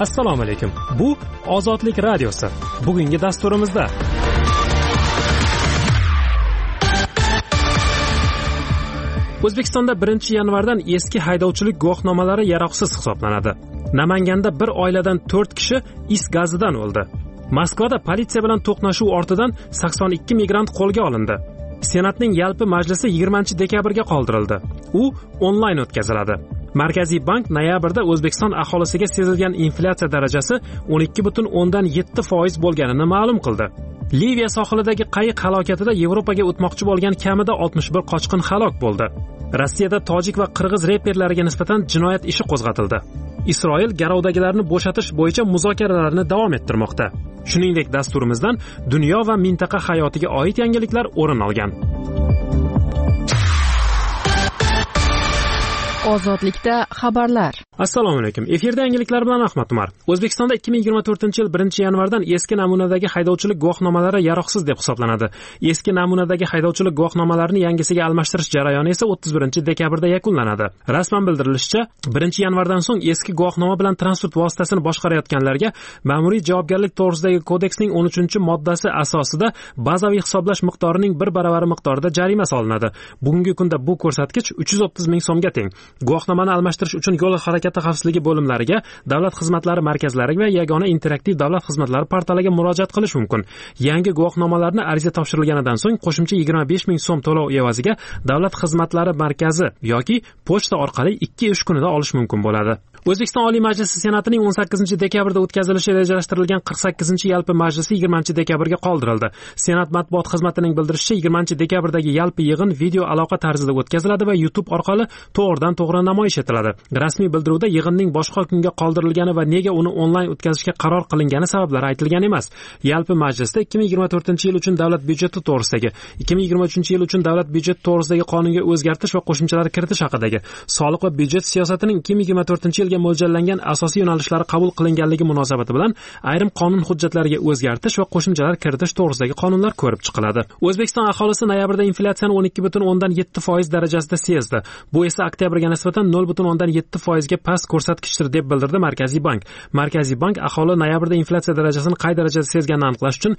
Assalomu alaykum. Bu Ozodlik radiosi. Bugungi dasturimizda O'zbekistonda 1-yanvardan eski haydovchilik guvohnomalari yaroqsiz hisoblanadi. Namanganda bir oiladan 4 kishi is gazidan o'ldi. Moskvada politsiya bilan to'qnashuv ortidan 82 migrant qo'lga olindi. Senatning yalpi majlisi 20-dekabrga qoldirildi. U onlayn o'tkaziladi. Markaziy bank noyabrda O'zbekiston aholisiga sezilgan inflyatsiya darajasi 12.7% bo'lganini ma'lum qildi. Liviya sohilidagi qayiq halokatida Yevropaga o'tmoqchi bo'lgan kamida 61 qochqin halok bo'ldi. Rossiyada tojik va qirg'iz reperlariga nisbatan jinoyat ishi qo'zg'atildi. Isroil garovdagilarni bo'shatish bo'yicha muzokaralarni davom ettirmoqda. Shuningdek, dasturimizdan dunyo va mintaqa hayotiga oid yangiliklar o'rin olgan. Ozodlikda xabarlar. Assalomu alaykum. Efirda yangiliklar bilan Ahmad Umar. O'zbekistonda 2024-yil 1-yanvardan eski namunadagi haydovchilik guvohnomalari yaroqsiz deb hisoblanadi. Eski namunadagi haydovchilik guvohnomalarini yangisiga almashtirish jarayoni esa 31-dekabrda yakunlanadi. Rasman bildirilishicha, 1-yanvardan so'ng eski guvohnoma bilan transport vositasini boshqarayotganlarga ma'muriy javobgarlik to'g'risidagi kodeksning 13-moddasi asosida bazaviy hisoblash miqdorining 1 baravari miqdorida jarima solinadi. Bugungi kunda bu ko'rsatkich 330 ming so'mga teng. Guvohnomani almashtirish uchun yo'l harakati xavfsizligi bo'limlariga, davlat xizmatlari markazlariga va yagona interaktiv davlat xizmatlari portaliga murojaat qilish mumkin. Yangi guvohnomalarni ariza topshirilganidan so'ng qo'shimcha 25 ming so'm to'lov evaziga davlat xizmatlari markazi yoki pochta orqali 2 ish kunida olish mumkin bo'ladi. O'zbekiston Oliy Majlisi Senatining 18-dekabrda o'tkazilishi rejalashtirilgan 48-yalpi majlisi 20-dekabrga qoldirildi. Senat matbuot xizmatining bildirishicha, 20-dekabrdagi yalpi yig'in video aloqa tarzida o'tkaziladi va YouTube orqali to'g'ridan-to'g'ri namoyish etiladi. Rasmiy bildiruvda yig'inning boshqa kunga qoldirilgani va nega uni onlayn o'tkazishga qaror qilingani sabablari aytilgan emas. Yalpi majlisda 2024-yil uchun davlat byudjeti to'g'risidagi, 2023-yil uchun davlat byudjeti to'g'risidagi qonunga o'zgartirish va qo'shimchalar kiritish haqidagi, soliq va byudjet siyosatining 2024-yil mo'ljallangan asosiy yo'nalishlari qabul qilinganligi munosabati bilan ayrim qonun hujjatlariga o'zgartirish va qo'shimchalar kiritish to'g'risidagi qonunlar ko'rib chiqiladi. O'zbekiston aholisi noyabrda inflyatsiyani 12.7% darajasida sezdi. Bu esa oktyabrga nisbatan 0.7% ga past ko'rsatkichdir deb bildirdi Markaziy bank. Markaziy bank aholi noyabrda inflyatsiya darajasini qay darajada sezganini aniqlash uchun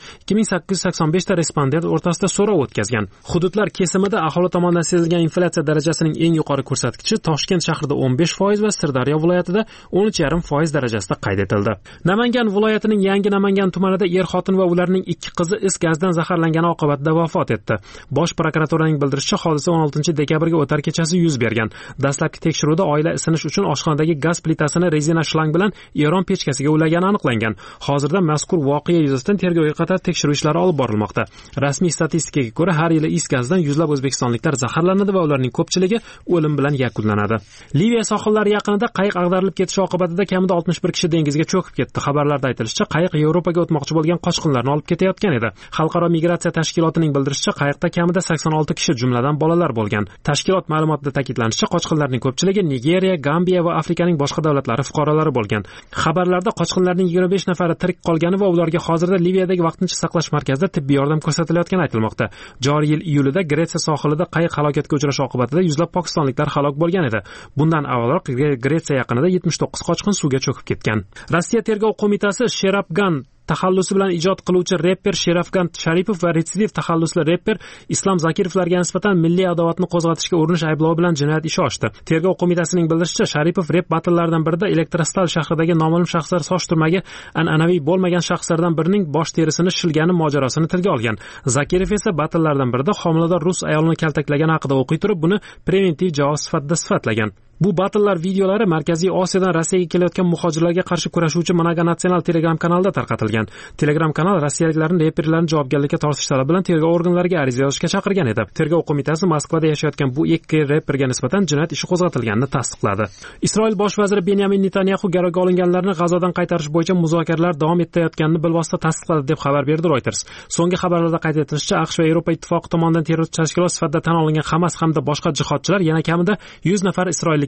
2885 ta respondent o'rtasida so'rov o'tkazgan. Hududlar kesimida aholi tomonidan sezilgan inflyatsiya darajasining eng yuqori ko'rsatkichi Toshkent shahrida 15% va Sirdaryo viloyatida 13.5% darajasida qayd etildi. Namangan viloyatining Yangi Namangan tumanida er-xotin va ularning 2 qizi is gazdan zaharlangani oqibatida vafot etdi. Bosh prokuraturaning bildirishicha, hodisa 16-dekabrga o'tar kechasi yuz bergan. Dastlabki tekshiruvda oila isinish uchun oshxonadagi gaz plitasini rezina shlang bilan Eron pechkasiga ulagani aniqlangan. Hozirda mazkur voqea yuzasidan tergovga qadar tekshiruv ishlari olib borilmoqda. Rasmiy statistikaga ko'ra, har yili is gazdan yuzlab o'zbekistonliklar zaharlanadi va ularning ko'pchiligi o'lim bilan yakunlanadi. Liviya sohillari yaqinida qayiq ag'darilib ketishi oqibatida kamida 61 kishi dengizga cho'kib ketdi. Xabarlarda aytilishicha, qayiq Yevropaga o'tmoqchi bo'lgan qochqinlarni olib ketayotgan edi. Xalqaro migratsiya tashkilotining bildirishicha, qayiqda kamida 86 kishi, jumladan bolalar bo'lgan. Tashkilot ma'lumotida ta'kidlanishicha, qochqinlarning ko'pchiligi Nigeriya, Gambiya va Afrikaning boshqa davlatlari fuqarolari bo'lgan. Xabarlarda qochqinlarning 25 nafari tirik qolgani va ularga hozirda Liviyadagi vaqtincha saqlash markazida tibbiy yordam ko'rsatilayotgani aytilmoqda. Joriy yil iyulida Gretsiya sohilida qayiq halokatga uchrashi oqibatida yuzlab pokistonliklar halok bo'lgan edi. Bundan avvalroq Gretsiya yaqinida 79 qochqin suvga cho'kib ketgan. Rossiya tergov qo'mitasi Sherafgan taxallusi bilan ijod qiluvchi reper Sherafgan Sharipov va retsidiv taxallusli reper Islom Zakirovlarga nisbatan milliy adovatni qo'zg'atishga urinish ayblovi bilan jinoyat ishi ochdi. Tergov qo'mitasining bildirishicha, Sharipov rep batllaridan birida Elektrostal shahridagi noma'lum shaxslar soch turmagi an'anaviy bo'lmagan shaxslardan birining bosh terisini shilgani mojarosini tilga olgan. Zakirov esa battllaridan birida homilador rus ayolini kaltaklagani haqida o'qiy turib, buni preventiv javob sifatida sifatlagan. Bu battlelar videolari Markaziy Osiyodan Rossiyaga kelayotgan muhojirlarga qarshi kurashuvchi Mnogonatsional Telegram kanalida tarqatilgan. Telegram kanal rossiyaliklarning reperlarni javobgarlikka tortish talabi bilan tergov organlariga ariza yozishga chaqirgan edi. Tergov qo'mitasi Moskvada yashayotgan bu ikki reperga nisbatan jinoyat ishi qo'zg'atilganini tasdiqladi. Isroil bosh vaziri Benyamin Netanyahu garovga olinganlarni G'azodan qaytarish bo'yicha muzokaralar davom etayotganini bilvosita tasdiqladi deb xabar berdi Reuters. So'nggi xabarlarda qayd etilishicha, AQSh va Yevropa ittifoqi tomonidan terrorchi tashkilot sifatida tan olingan Hamas hamda boshqa jihodchilar yana kamida 100 nafar isroillik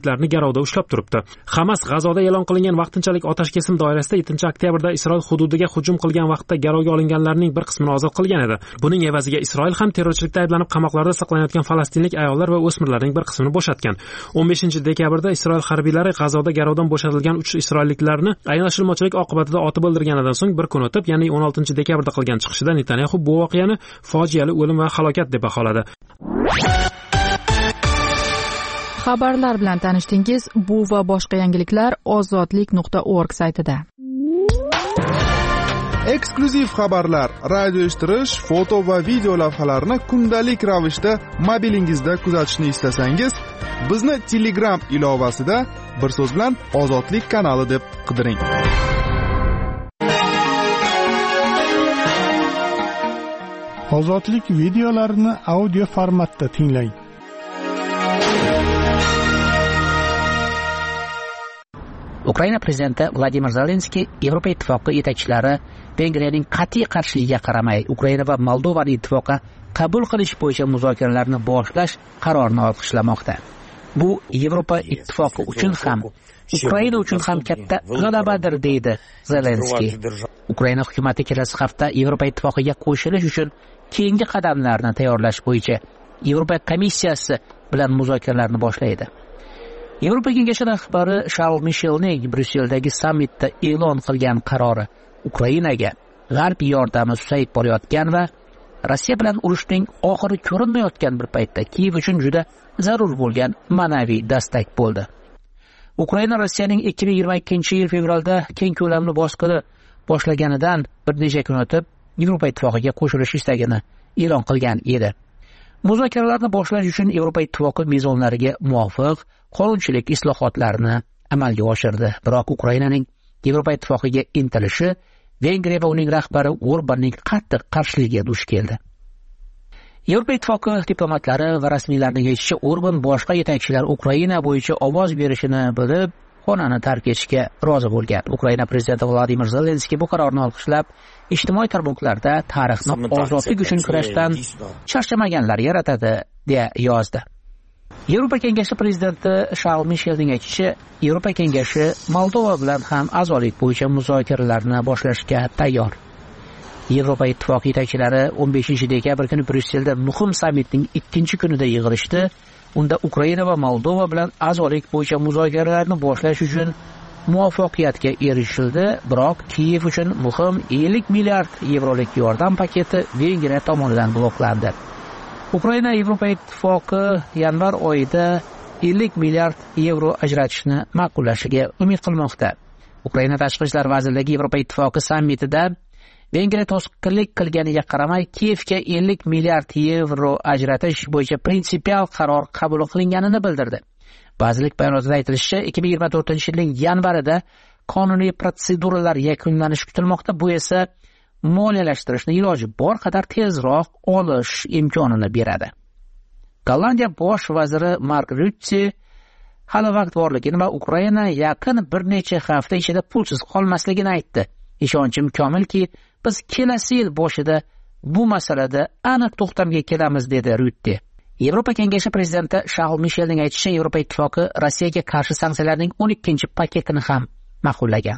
isroilliklarni garovda ushlab turibdi. Hamas G'azoda e'lon qilingan vaqtinchalik otash kesim doirasida 7-oktyabrda Isroil hududiga hujum qilgan vaqtda garovga olinganlarning bir qismini ozod qilgan edi. Buning evaziga Isroil ham terrorchilikda ayblanib qamoqlarda saqlanayotgan falastinlik ayollar va o'smirlarning bir qismini bo'shatgan. 15-dekabrda Isroil harbiylari G'azoda garovdan bo'shatilgan 3 isroilliklarni aylanishilmochilik oqibatida otib o'ldirganidan so'ng bir kun o'tib, ya'ni 16-dekabrda qilgan chiqishida Netanyahu bu voqeani fojiali o'lim va halokat deb baholadi. Xabarlar bilan tanishdingiz. Bu va boshqa yangiliklar ozodlik.org saytida. Eksklyuziv xabarlar, radio eshittirish, foto va video lavhalarni kundalik ravishda mobilingizda kuzatishni istasangiz, bizni Telegram ilovasida bir so'z bilan Ozodlik kanali deb qidiring. Ozodlik videolarini audio formatda tinglang. Ukraina prezidenti Vladimir Zelenskiy Yevropa ittifoqi yetakchilari Vengriyaning qat'iy qarshiligiga qaramay Ukraina va Moldovani ittifoqqa qabul qilish bo'yicha muzokaralarni boshlash qarorini olqishlamoqda. Bu Yevropa ittifoqi uchun ham, Ukraina uchun ham katta g'alabadir, deydi Zelenskiy. Ukraina hukumati kelasi hafta Yevropa ittifoqiga qo'shilish uchun keyingi qadamlarni tayyorlash bo'yicha Yevropa komissiyasi bilan muzokaralarni boshlaydi. Yevropa kengashi rahbari Charles Michelning Bryusseldagi sammitda e'lon qilgan qarori Ukrainaga g'arb yordami susayib borayotgan va Rossiya bilan urushning oxiri ko'rinmayotgan bir paytda Kiyev uchun juda zarur bo'lgan ma'naviy dastak bo'ldi. Ukraina Rossiyaning 2022-yil fevralda keng ko'lamli bosqini boshlaganidan bir necha kun o'tib Yevropa ittifoqiga qo'shilish istagini e'lon qilgan edi. Muzokaralarni boshlash uchun Yevropa ittifoqi mezonlariga muvofiq qonunchilik islohotlarini amalga oshirdi. Biroq Ukrainaning Yevropa ittifoqiga intilishi Vengriya va uning rahbari Orbanning qattiq qarshiligiga duch keldi. Yevropa ittifoqi diplomatlari va rasmiylarning aytishicha, Orban boshqa yetakchilar Ukraina bo'yicha ovoz berishini bilib, xonani tark etishga rozi bo'lgan. Ukraina prezidenti Vladimir Zelenskiy bu qarorni olqishlab, ijtimoiy tarmoqlarda tarixni ozodlik uchun kurashdan charchamaganlar yaratadi deya yozdi. Yevropa kengashi prezidenti Charles Michelning aytishicha, Yevropa kengashi Moldova bilan ham a'zolik bo'yicha muzokaralarni boshlashga tayyor. Yevropa ittifoqi yetakchilari 15-dekabr kuni Bryusselda muhim sammitning 2-kunida yig'ilishdi. Unda Ukraina va Moldova bilan a'zolik bo'yicha muzokaralarni boshlash uchun muvaffaqiyatga erishildi, biroq Kiyev uchun muhim 50 milliard yevrolik yordam paketi Vengriya tomonidan bloklandi. Ukraina Yevropa ittifoqi yanvar oyida 50 milliard yevro ajratishni ma'qullashiga umid qilmoqda. Ukraina tashqi ishlar vazirligi Yevropa ittifoqi sammitida Vengriya to'sqinlik qilganiga qaramay Kiyevga 50 milliard yevro ajratish bo'yicha prinsipial qaror qabul qilinganini bildirdi. Vazirlik bayonotida aytilishicha, 2024-yilning yanvarida qonuniy proseduralar yakunlanishi kutilmoqda. Bu esa moliyalashtirishni iloji bor qadar tezroq olish imkonini beradi. Gollandiya bosh vaziri Mark Rutte hali vaqt borligini va Ukraina yaqin bir necha hafta ichida pulsiz qolmasligini aytdi. Ishonchim komilki, biz kelasi yil boshida bu masalada aniq to'xtamga kelamiz, dedi Rutte. Yevropa kengashi prezidenti Charles Michelning aytishicha, Yevropa ittifoqi Rossiyaga qarshi sanksiyalarning 12-paketini ham ma'qullagan.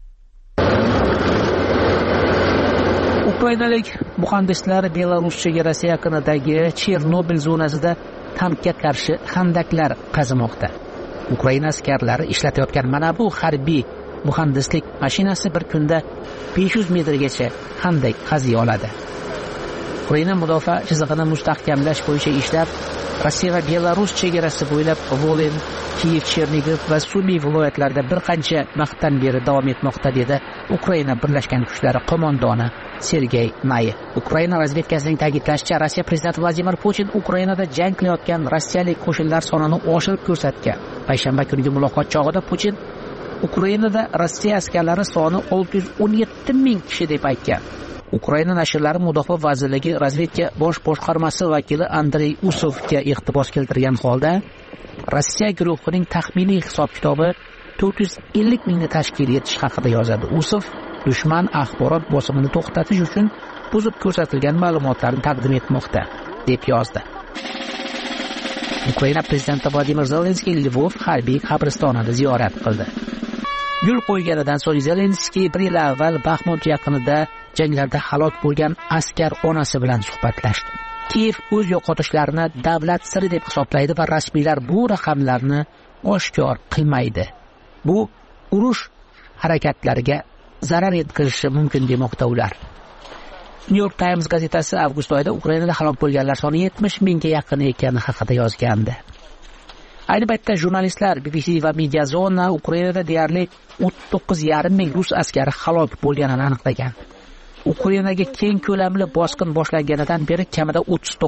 Ukrainalik muhandislar Belarus chegarasi yaqinidagi Chernobil zonasida tankga qarshi xandaqlar qazimoqda. Ukraina askarlari ishlatayotgan mana bu harbiy muhandislik mashinasi bir kunda 500 metrgacha xandaq qaziy oladi. Ukraina mudofaa chizig'ini mustahkamlash bo'yicha ishlar Rossiya va Belarus chegarasi bo'ylab Volen, Kiyev, Chernigiv va Sumy viloyatlarida bir qancha vaqtdan beri davom etmoqda, dedi Ukraina Birlashgan Kuchlari qo'mondoni Sergey Nayev. Ukraina razvedkasining ta'kidlashicha, Rossiya prezidenti Vladimir Putin Ukrainada jang qilayotgan rossiyalik qo'shinlar sonini oshirib ko'rsatgan. Payshanba kungi muloqot chog'ida Putin Ukrainada Rossiya askarlari soni 617 ming kishi deb aytgan. Ukraina nashrlari Mudofaa vazirligi razvedka bosh boshqarmasi vakili Andrey Usovga iqtibos keltirgan holda, Rossiya guruhining taxminiy hisob-kitobi 450 mingni tashkil etish haqida yozadi. Usov dushman axborot bosimini to'xtatish uchun buzib ko'rsatilgan ma'lumotlarni taqdim etmoqda, deb yozdi. Ukraina prezidenti Vladimir Zelenskiy Lvov harbiy qabristonini ziyorat qildi. Yo'l qo'yganidan so'ng Zelenskiy 1 yil avval Baxmut yaqinida janglarda halok bo'lgan askar onasi bilan suhbatlashdi. Kiyev o'z yo'qotishlarini davlat siri deb hisoblaydi va rasmiylar bu raqamlarni oshkor qilmaydi. Bu urush harakatlariga zarar yetkazishi mumkin demoqda ular. New York Times gazetasi avgust oyida Ukrainada halok bo'lganlar soni 70 mingga yaqin ekani haqida yozgandi. Ayni paytda jurnalistlar BBC va Mediazona Ukrainada deyarli 39,5 ming rus askari halok bo'lganini aniqlagan. Ukrainaga keng ko'lamli bosqin boshlanganidan beri kamida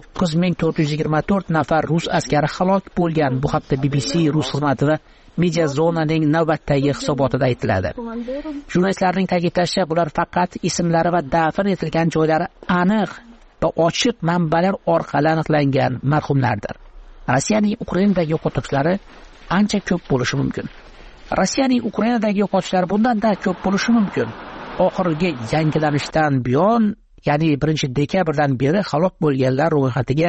39,424 nafar rus askari halok bo'lgan. Bu haqda BBC rus xizmati va Mediazonaning navbatdagi hisobotida aytiladi. Jurnalistlarning ta'kidlashicha, bular faqat ismlari va dafn etilgan joylari aniq va ochiq manbalar orqali aniqlangan marhumlardir. Rossiyaning Ukrainadagi yo'qotishlari ancha ko'p bo'lishi mumkin. Rossiyaning Ukrainadagi yo'qotishlari bundan-da ko'p bo'lishi mumkin. Oxirgi yangilanishdan buyon, ya'ni 1-dekabrdan beri halok bo'lganlar ro'yxatiga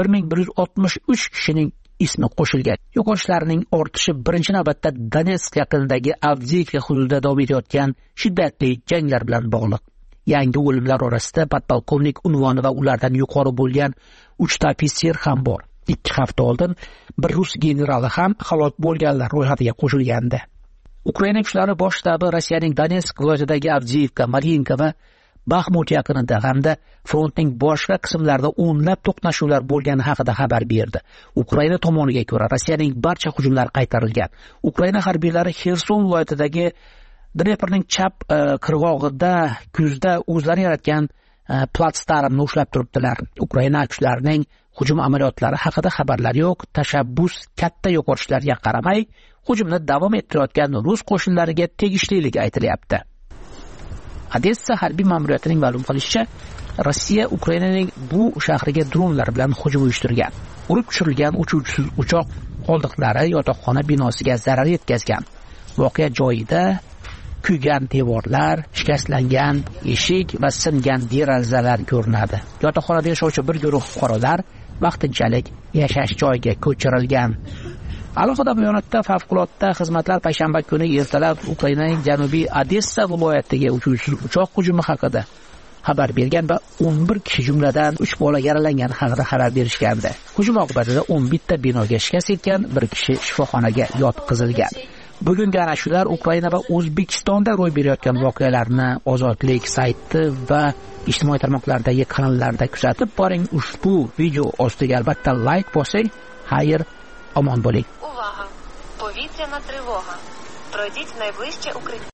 1163 kishining ismi qo'shilgan. Yo'qotishlarning ortishi birinchi navbatda Donetsk yaqinidagi Avdiivka hududida davom etayotgan shiddatli janglar bilan bog'liq. Yangi o'limlar orasida podpolkovnik unvoni va ulardan yuqori bo'lgan 3 ta ofitser ham bor. 2 hafta oldin bir rus generali ham halok bo'lganlar ro'yxatiga qo'shilgandi. Ukraina kuchlari bosh shtabi Rossiyaning Donetsk viloyatidagi Avdiivka, Mariinka va Baxmut yaqinida hamda frontning boshqa qismlarida o'nlab to'qnashuvlar bo'lgani haqida xabar berdi. Ukraina tomoniga ko'ra, Rossiyaning barcha hujumlari qaytarilgan. Ukraina harbiylari Xerson viloyatidagi Dneprning chap qirg'og'ida kuzda o'zlari yaratgan platsdarmni ushlab turibdilar. Ukraina kuchlarining hujum amaliyotlari haqida xabarlar yo'q. Tashabbus katta yo'qotishlarga qaramay, hujumni davom ettirayotgan rus qo'shinlariga tegishliligi aytilyapti. Odessa harbiy ma'muriyatining ma'lum qilishicha, Rossiya Ukrainaning bu shahriga dronlar bilan hujum uyushtirgan. Urib tushirilgan uchuvchisiz uchoq qoldiqlari yotoqxona binosiga zarar yetkazgan. Voqea joyida kuygan devorlar, shikastlangan eshik va singan derazalar ko'rinadi. Yotoqxonada yashovchi bir guruh fuqarolar vaqtinchalik yashash joyiga ko'chirilgan. Alohida bayonotda favqulodda xizmatlar payshanba kuni ertalab Ukrainaning janubiy Odessa viloyatiga uchuvchisiz uchoq hujumi haqida xabar bergan va 11 kishi jumladan 3 bola yaralangani haqida xabar berishgandi. Hujum oqibatida 11 ta binoga shikast yetgan, bir kishi shifoxonaga yotqizilgan. Bugungi ana shular Ukraina va O'zbekistonda ro'y berayotgan voqealarni Ozodlik sayti va ijtimoiy tarmoqlardagi kanallarda kuzatib boring. Ushbu video ostiga albatta like bosing. Xayr, omon bo'ling. Увага! Повітряна тривога. Пройдіть в найближче укриття.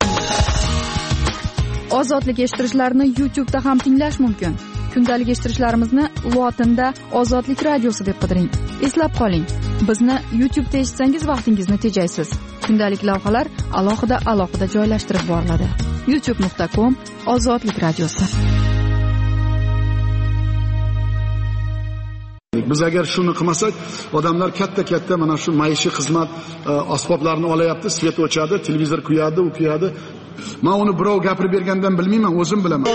Ozodlik eshittirishlarni YouTube'da ham tinglash mumkin. Kundalik eshittirishlarimizni lotinda Ozodlik radiosi deb qidiring. Eslab qoling, bizni YouTube'da eshitsangiz vaqtingizni tejaysiz. Kundalik lavhalar alohida joylashtirib boriladi. youtube.com/Ozodlik radiosi. Biz agar shuni qilmasak, odamlar katta mana shu maishiy xizmat asboblarini olayapti, svet o'chadi, televizor kuyadi, u kuyadi. Men uni birov gapirib bergandan bilmayman, o'zim bilaman.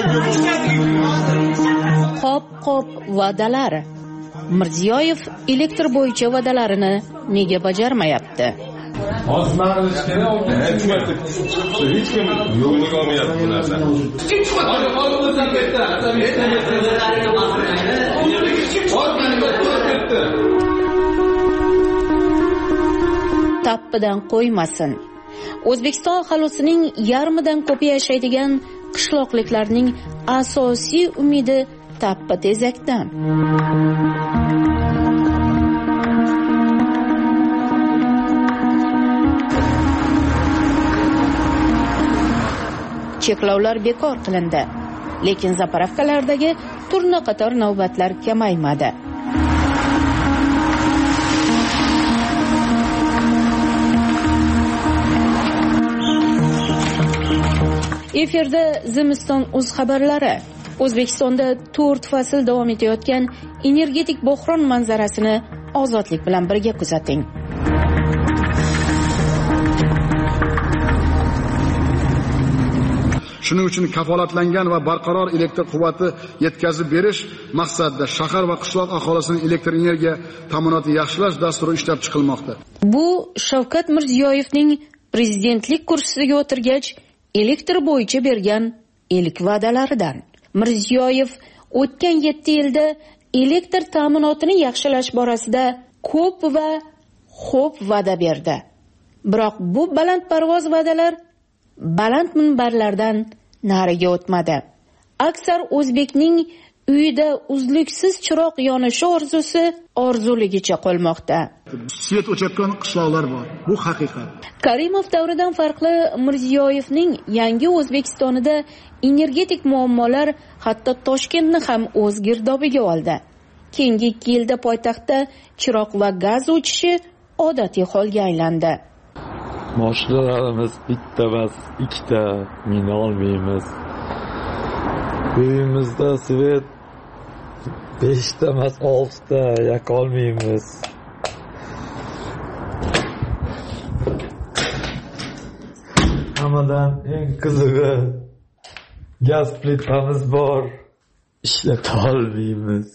Qop va'dalar. Mirziyoyev elektr bo'yicha va'dalarini nega bajarmayapti? Hech kim yo'lga olmayapti bu narsa. Tappidan qo'ymasin. O'zbekiston aholisining yarmidan ko'pi yashaydigan qishloqliklarning asosiy umidi tappa tezakdan. Cheklovlar bekor qilindi, lekin zapravkalardagi turna qator navbatlar kamaymadi. Efirda Zimiston o'z xabarlari. O'zbekistonda 4 fasl davom etayotgan energetik bo'hron manzarasini Ozodlik bilan birga kuzating. Shuning uchun kafolatlangan va barqaror elektr quvvati yetkazib berish maqsadida shahar va qishloq aholisining elektr energiya ta'minotini yaxshilash dasturi ishlab chiqilmoqda. Bu Shavkat Mirziyoyevning prezidentlik kursisiga o'tirgach elektr bo'yicha bergan ilk va'dalaridan. Mirziyoyev o'tgan 7 yilda elektr ta'minotini yaxshilash borasida ko'p va xo'p va'da berdi. Biroq bu balandparvoz va'dalar baland minbarlardan nariga o'tmadi. Aksar o'zbekning uyida uzluksiz chiroq yonishi orzusi orzuligicha qolmoqda. Svet o'chayotgan qishloqlar bor. Bu haqiqat. Karimov davridan farqli Mirziyoyevning yangi O'zbekistonida energetik muammolar hatto Toshkentni ham o'z girdobiga oldi. Keyingi 2 yilda poytaxtda chiroq va gaz o'chishi odatiy holga aylandi. Mashinalarimiz bitta emas, 2 ta mina olmaymiz. Uyimizda svet 5 ta emas, 6 ta yoqa olmaymiz. Hammadan eng qizig'i gaz plitamiz bor, ishlata olmaymiz.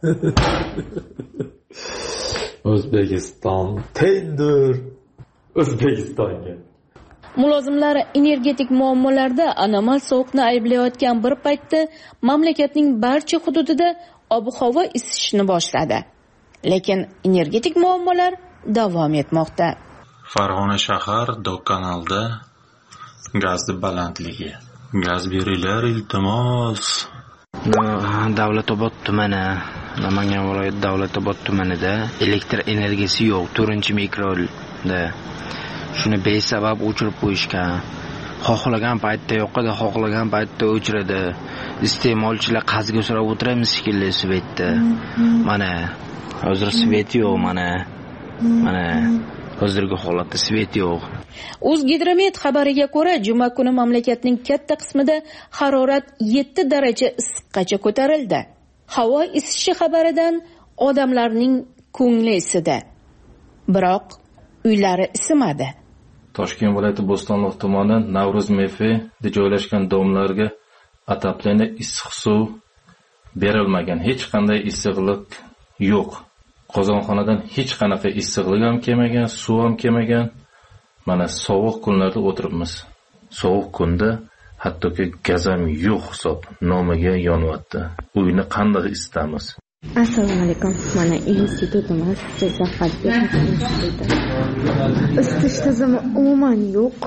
O'zbekiston tendur O'zbekistonga. Mulozimlar energetik muammolarda anomal sovuqni ayblayotgan bir paytda mamlakatning barcha hududida ob-havo isishni boshladi. Lekin energetik muammolar davom etmoqda. Farg'ona shahar Do'kkanalda gazni balandligi. Gaz beringlar iltimos. Davlatobod tumani, Namangan viloyati Davlatobod tumanida elektr energiyasi yo'q, 4-mikroda. Shuni besabab o'chirib qo'yishgan. Xohlagan paytda yoqadi, xohlagan paytda o'chiradi. Iste'molchilar qazga so'rab o'tiramiz shekilli svetda. Mana hozir svet yo'q, mana hozirgi holatda svet yo'q. O'zgidromet xabariga ko'ra, juma kuni mamlakatning katta qismida harorat 7 daraja issiqqacha ko'tarildi. Havo isishi xabaridan odamlarning ko'ngli isidi. Biroq uylari isimadi. Toshkent viloyati Bo'stonliq tumani Navro'z MFda joylashgan domlarga ataplanish issiq suv berilmagan. Hech qanday issiqlik yo'q. Qozonxonadan hech qanaqa issiqlik ham kelmagan, suv ham kelmagan. Mana sovuq kunlarda o'tiribmiz. Sovuq kunda hattoki gaz ham yo'q hisob. Nomiga yonyapti. Uyni qanday isitamiz? Assalomu alaykum. Mana institutimiz Jizzax instituti. Isitish tizimi umuman yo'q.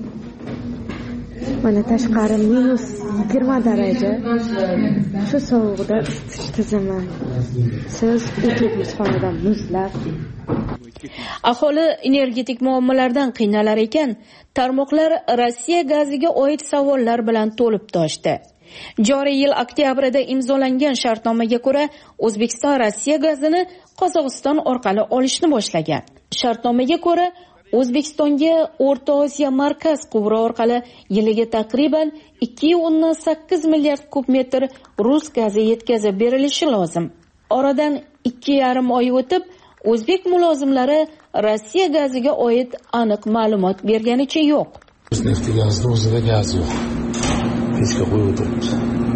Mana tashqari -20 daraja. Shu sovuqda isitish tizimi. Siz o'tiribsiz xonadan muzlab. Aholi energetik muammolardan qiynalar ekan, tarmoqlar Rossiya gaziga oid savollar bilan to'lib toshdi. Joriy yil oktyabrida imzolangan shartnomaga ko'ra, O'zbekiston Rossiya gazini Qozog'iston orqali olishni boshlagan. Shartnomaga ko'ra, O'zbekistonga O'rta Osiyo markaz quvuri orqali yiliga taqriban 2.8 milliard kub metr rus gazi yetkazib berilishi lozim. Oradan 2,5 oy o'tib, o'zbek mulozimlari Rossiya gaziga oid aniq ma'lumot berganicha yo'q. Neft gazida o'zida gaz yo'q. Pechka qo'yib o'tiribmiz.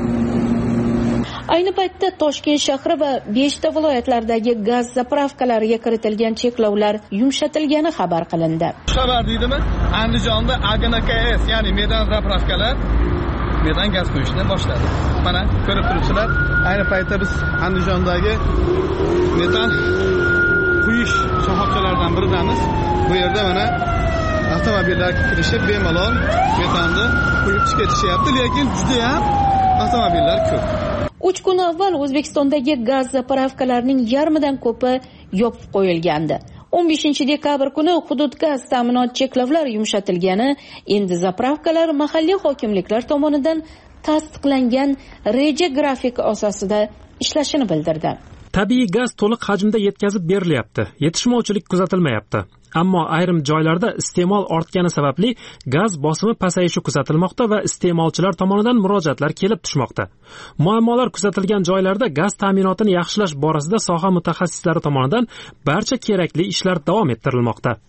Ayni paytda Toshkent shahri va 5 ta viloyatlardagi gaz zapravkalariga kiritilgan cheklovlar yumshatilgani xabar qilindi. Xabar deydimi? Andijonda AGNKS, ya'ni metan zapravkalar metan gaz qo'yishni boshladi. Mana ko'rib turibsizlar, ayni paytda biz Andijondagi metan quyish shoxobchalaridan biridamiz. Bu yerda mana avtomobillar kirishib bemalol metanni quyib chiqarishyapti, lekin juda ham avtomobillar ko'p. 3 kun avval O'zbekistondagi gaz zapravkalarining yarmidan ko'pi yopib qo'yilgandi. 15 dekabr kuni hudud gaz ta'minot cheklovlar yumshatilgani, endi zapravkalar mahalliy hokimliklar tomonidan tasdiqlangan reja grafik asosida ishlashini bildirdi. Tabiiy gaz to'liq hajmda yetkazib berilyapti. Yetishmovchilik kuzatilmayapti. Ammo ayrim joylarda iste'mol ortgani sababli gaz bosimi pasayishi kuzatilmoqda va iste'molchilar tomonidan murojaatlar kelib tushmoqda. Muammolar kuzatilgan joylarda gaz ta'minotini yaxshilash borasida soha mutaxassislari tomonidan barcha kerakli ishlar davom ettirilmoqda.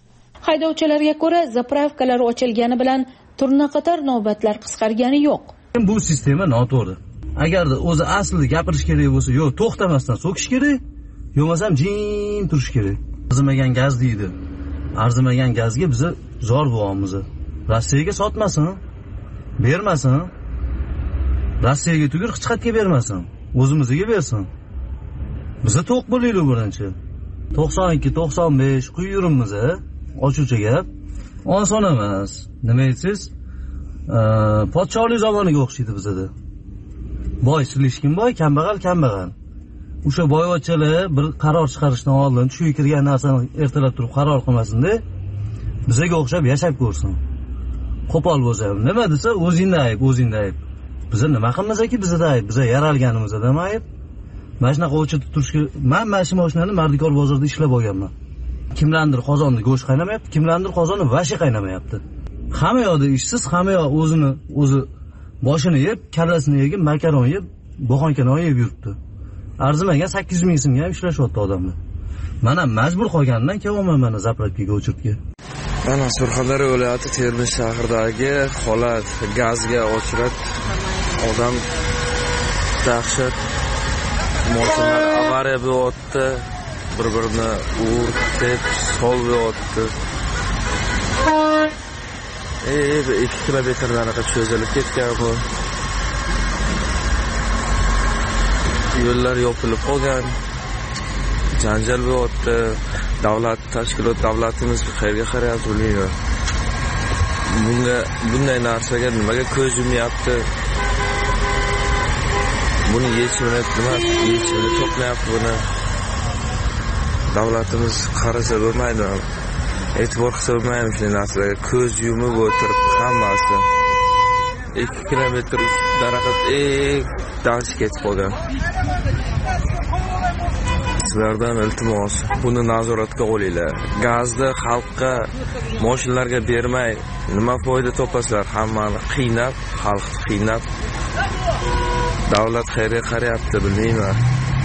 Haydovchilarga ko'ra, zapravkalar ochilgani bilan turnaqator navbatlar qisqargani yo'q. Bu sistema noto'g'ri. Agarda o'zi aslida gapirish kerak bo'lsa, yo'q to'xtamasdan so'kish kerak, yo'qmasam jim turish kerak. Arzimagan gaz deydi. Arzimagan gazga biz zor bo'lamiz. Rossiyaga sotmasin, bermasin. Rossiyaga tugul hech qayerga bermasin, o'zimizga bersin. Biz to'q bo'laylik birinchi. 92, 95 quyurimiz, ochuvchi gap. Oson emas. Nima deysiz? Podshohlik zamoniga o'xshaydi bizda. Boy silishkin boy, kambag'al. O'sha boyvachchalar bir qaror chiqarishdan oldin tushiga kirgan narsani ertalab turib qaror qilmasin-da, bizga o'xshab yashab ko'rsin. Qo'pol bo'lsa ham nima desa, o'zingda ayb. Biz nima qilmasaki, bizda ayb. Biz yaralganimizda nima ayb? Mana shunaqa o'chirib turishga, men mana shu mashinani Mardikor bozorida ishlab olganman. Kimlardir qozonda go'sht qaynamayapti, kimlardir qozonda vashi qaynamayapti. Hamma yoqda ishsiz, hamma yoq o'zi boshini yeb, kallasini yegib, makaron yeb, boqonkanon yeb yuribdi. Arzimagan 800 ming so'mga ham ishlashyapti odamlar. Mana majbur qolgandan kelyapman mana zapravkaga o'chiribga. Mana Surxondaryo viloyati Termiz shahridagi holat, gazga o'chirib odam dahshat, mashinalar avariya bo'lyapti, bir-birini urib, sol bo'lyapti. 2 kilometrlarga cho'zilib ketgan bu. Yo'llar yopilib qolgan. Janjal bo'lyapti. Davlat tashkilot davlatimiz qayerga qarayapti bilmayman. Bunday narsaga nimaga ko'z yumyapti? Buni yechimini topmayapti buni. Davlatimiz qarasa bo'lmaydi. E'tibor qilsa bo'lmaydi shunday narsalarga. Ko'z yumib o'tirib hammasi. 2 kilometr daraxt danch ketib qolgan. Sizlardan iltimos, buni nazoratga olinglar. Gazni xalqqa, mashinalarga bermay, nima foyda topasizlar? Hammani qiynab, xalqni qiynab. Davlat qayerga qarayapti bilmayman.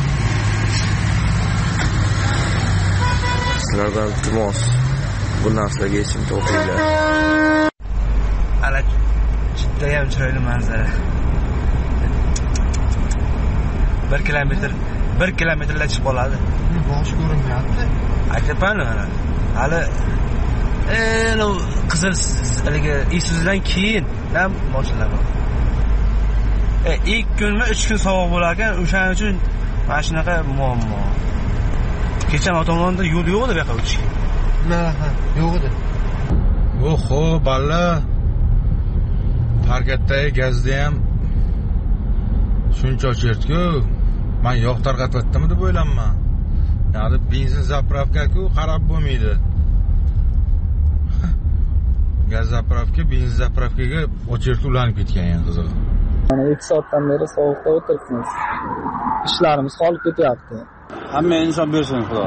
Sizlardan iltimos, bu narsaga yechim topinglar. Ana judayam chiroyli manzara. 1 kilometrlar chiqib qoladi. Bosh ko'rinmayapti. Aytaman mana. Hali qizil haligi Isuzudan keyin ham mashinalar bor. 2 kunmi 3 kun sovuq bo'lar ekan, o'shaning uchun mana shunaqa muammo. Kecha tomonda yo'l yo'q edi bu yoqqa o'tishga. Yo'q edi. Oho, balla. Targatdagi gazda ham shuncha o'chirdi-ku. Men yo'q tarqatdim deb o'ylayman. Ya'ni benzin zapravka-ku qarab bo'lmaydi. Gaz zapravka, benzin zapravkaga o'chirib ulanib ketgan ham qizig'i. Mana 2 soatdan beri sovuqda o'tiribmiz. Ishlarimiz qolib ketyapti. Hamma insof bersin Xudo.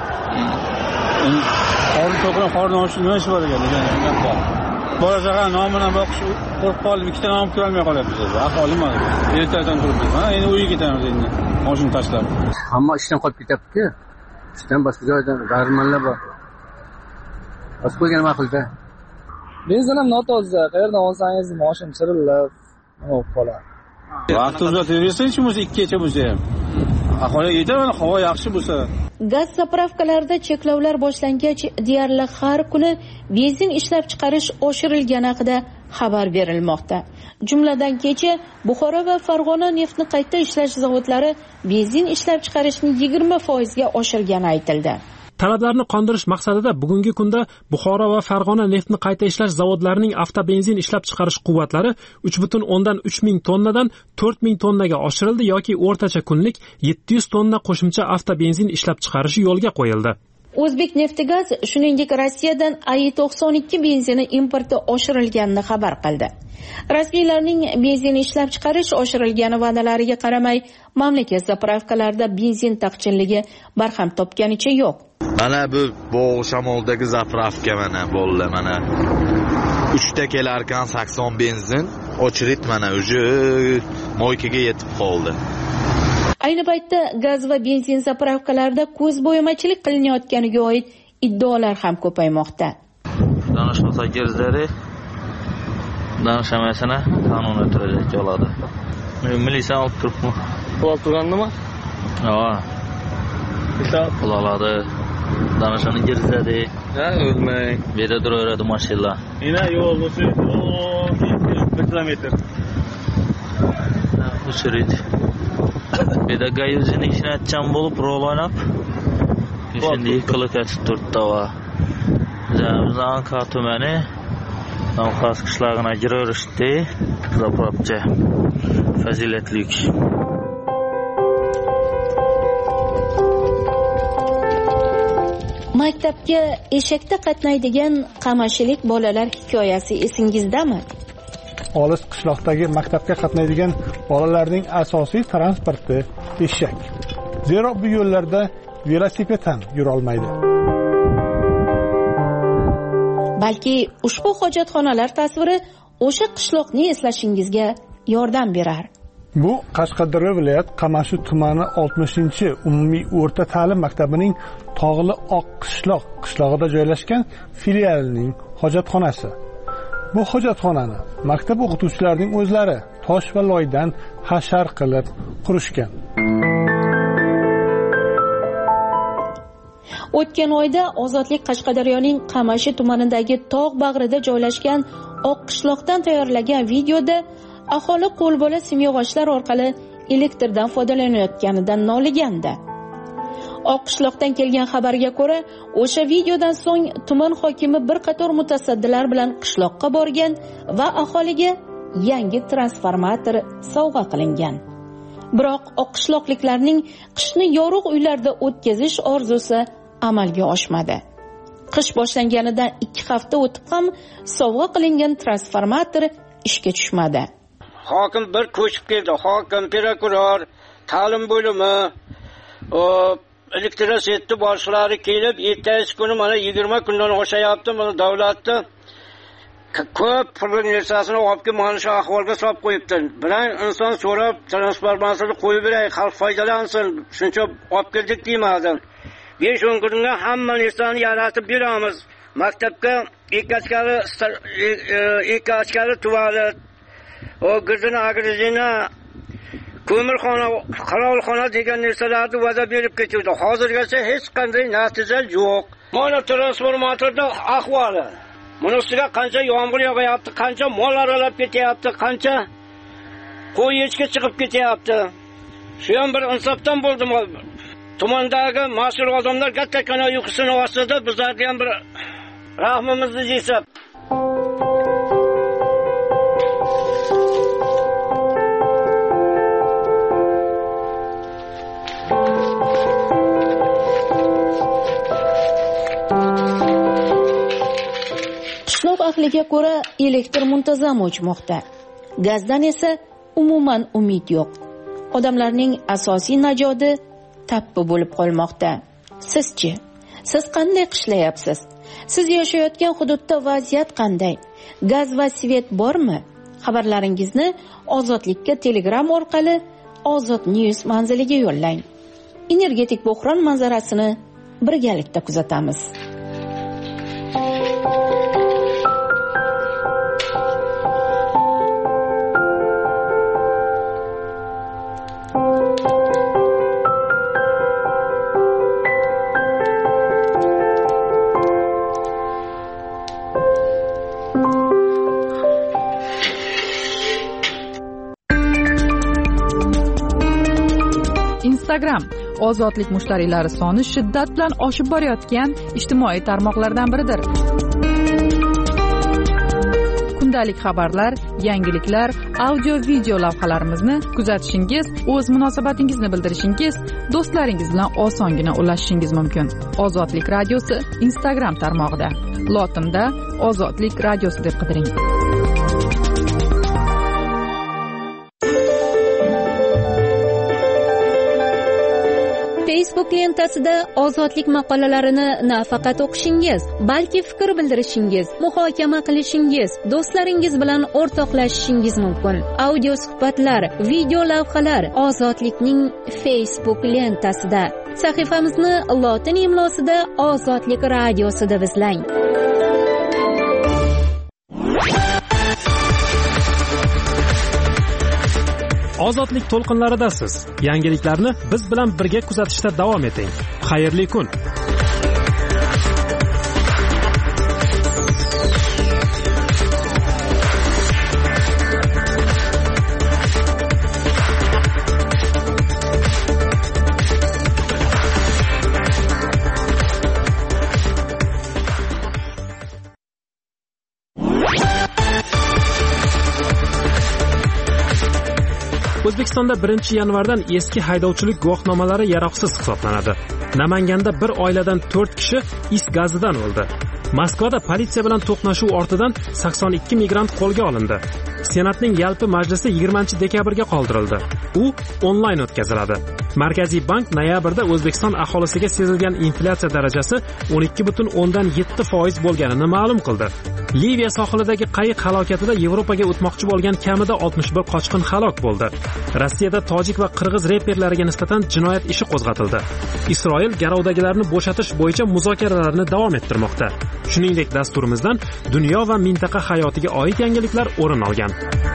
Qorin to'qran qorin olishni nima ishi bor ekan degan bor. Bola chaqa nomidan boqish qo'rqib qolib, 2 ta nom ko'rolmay qolyapmiz. Ahvolim mana. Ertadan turib, mana endi uyga ketamiz endi. Mashina tashlab. Hamma ishdan qolib ketyapti-ku. Ishdan boshqa joydan g'armanlar bor. O'sib qo'ygan ma'qul-da. Benzin ham notoza. Qayerdan olsangiz mashina chirillab, nima bo'lib qoladi. Vaqt uzatib bo'lsa 2 kecha bo'lsa ham. Aholi yetadi, havo yaxshi bo'lsa. Gaz zapravkalarida cheklovlar boshlangach, deyarli har kuni benzin ishlab chiqarish oshirilgani haqida xabar berilmoqda. Jumladan kecha Buxoro va Farg'ona neftni qayta ishlash zavodlari benzin ishlab chiqarishni 20% ga oshirgani aytildi. Talablarni qondirish maqsadida bugungi kunda Buxoro va Farg'ona neftni qayta ishlash zavodlarining avtobenzin ishlab chiqarish quvvatlari 3.3 ming tonnadan 4 ming tonnaga oshirildi yoki o'rtacha kunlik 700 tonna qo'shimcha avtobenzin ishlab chiqarishi yo'lga qo'yildi. O'zbekneftgaz shuningdek Rossiyadan AI-92 benzini importi oshirilganini xabar qildi. Rasmiylarning benzin ishlab chiqarish oshirilgani va'dalariga qaramay, mamlakat zapravkalarida benzin taqchilligi barham topganicha yo'q. Mana bu bo'g'u shamoldagi zapravka mana 3 ta kelarkan 80 benzin o'chirit mana uje moykaga yetib qoldi. Ayni paytda gaz va benzin zapravkalarida ko'zbo'yamachilik qilinayotganiga oid iddaolar ham ko'paymoqda. danışmasa girzleri danışamasına kanun ötürecek yoladı. Milisen alıp durup mu? Kulak durgandı mı? Aa. Kulaladı. Danışanı girzedi. Ya ölmeyin. Bir de duruyordu maşallah. Yine yol bu süre. Ooo 1 kilometre. Bu süre. Bir de gayuzinin içine atacağım bulup rol oynap. Şimdi kılık açıp durdu var. Biz Ankara tümeni Namkas kışlağına giriyoruzdu. Zaprapça. Faziletlik. Maktabga eshakda qatnaydigan qamashilik bolalar hikoyasi esingizdami? Olis qishloqdagi maktabga qatnaydigan bolalarning asosiy transporti eshak. Zero bu yo'llarda velosiped ham yura olmaydi. Balki ushbu hojatxonalar tasviri o'sha qishloqni eslashingizga yordam berar. Bu Qashqadaryo viloyat Qamashi tumani 60-umumiy o'rta ta'lim maktabining Tog'li Oqqishloq qishlog'ida joylashgan filialining hojatxonasi. Bu hojatxonani maktab o'qituvchilarining o'zlari tosh va loydan hashar qilib qurishgan. O'tgan oyda Ozodlik Qashqadaryoning Qamashi tumanidagi tog' bag'rida joylashgan Oqqishloqdan tayyorlagan videoda aholi qo'lbola simyog'ochlar orqali elektrdan foydalanayotganidan noligandi. Oqqishloqdan kelgan xabarga ko'ra, o'sha videodan so'ng tuman hokimi bir qator mutasaddilar bilan qishloqqa borgan va aholiga yangi transformator sovg'a qilingan. Biroq oqqishloqliklarning qishni yorug' uylarda o'tkazish orzusi amalga oshmadi. Qish boshlanganidan 2 hafta o'tib ham sovg'a qilingan transformator ishga tushmadi. Hokim bir ko'chib keldi. Hokim, prokuror, ta'lim bo'limi, elektrositni boshlari kelib, ertasi kuni mana 20 kundan oshayapti. Mana davlatni ko'p pul narsasini olib kelib mana shu ahvolga solib qo'yibdi. Bilan inson so'rab, transformatorni qo'yib beray, xalq foydalansin. Shuncha olib keldik deymadim. 5-10 kunda hamma narsani yaratib beramiz. Maktabga ikki askari tuvalet, o girdini agrizina, ko'mirxona, qarovulxona degan narsalarni va'da berib ketdi. Hozirgacha hech qanday natija yo'q. Mana transformatorda ahvoli. Buni ustiga qancha yomg'ir yog'ayapti, qancha mollar olib ketyapti, qancha qo'y echki chiqib ketyapti. Shu ham bir insofdan bo'ldim. Tumandagi mas'ul odamlar katta-katta uyqusini ostida bizlarga ham bir rahmimizni deysa. Qishloq ahliga ko'ra elektr muntazam o'chmoqda. Gazdan esa umuman umid yo'q. Odamlarning asosiy najoti tappi bo'lib qolmoqda. Sizchi? Siz qanday qishlayapsiz? Siz yashayotgan hududda vaziyat qanday? Gaz va svet bormi? Xabarlaringizni Ozodlikka Telegram orqali Ozod News manziliga yo'llang. Energetik bo'hron manzarasini birgalikda kuzatamiz. Instagram ozodlik mushtariylari soni shiddat bilan oshib borayotgan ijtimoiy tarmoqlardan biridir. Kundalik xabarlar, yangiliklar, audio-video lavhalarimizni kuzatishingiz, o'z munosabatingizni bildirishingiz, do'stlaringiz bilan osongina ulashishingiz mumkin. Ozodlik radiosi Instagram tarmog'ida. Lotinda Ozodlik radiosi deb qidiring. Facebook lentasida ozodlik maqolalarini nafaqat o'qishingiz, balki fikr bildirishingiz, muhokama qilishingiz, do'stlaringiz bilan o'rtoqlashishingiz mumkin. Audio suhbatlar, video lavhalar Ozodlikning Facebook lentasida. Sahifamizni lotin imlosida Ozodlik radiosi deb izlang. Ozodlik to'lqinlaridasiz. Yangiliklarni biz bilan birga kuzatishda davom eting. Xayrli kun. O'zbekistonda 1-yanvardan eski haydovchilik guvohnomalari yaroqsiz hisoblanadi. Namanganda bir oiladan 4 kishi is gazidan o'ldi. Moskvada politsiya bilan to'qnashuv ortidan 82 migrant qo'lga olindi. Senatning yalpi majlisi 20-dekabrga qoldirildi. U onlayn o'tkaziladi. Markaziy bank noyabrda O'zbekiston aholisiga sezilgan inflyatsiya darajasi 12.7% bo'lganini ma'lum qildi. Liviya sohilidagi qayiq halokatida Yevropaga o'tmoqchi bo'lgan kamida 61 qochqin halok bo'ldi. Rossiyada tojik va qirg'iz reperlariga nisbatan jinoyat ishi qo'zg'atildi. Isroil garovdagilarni bo'shatish bo'yicha muzokaralarni davom ettirmoqda. Shuningdek, dasturimizdan dunyo va mintaqa hayotiga oid yangiliklar o'rin olgan.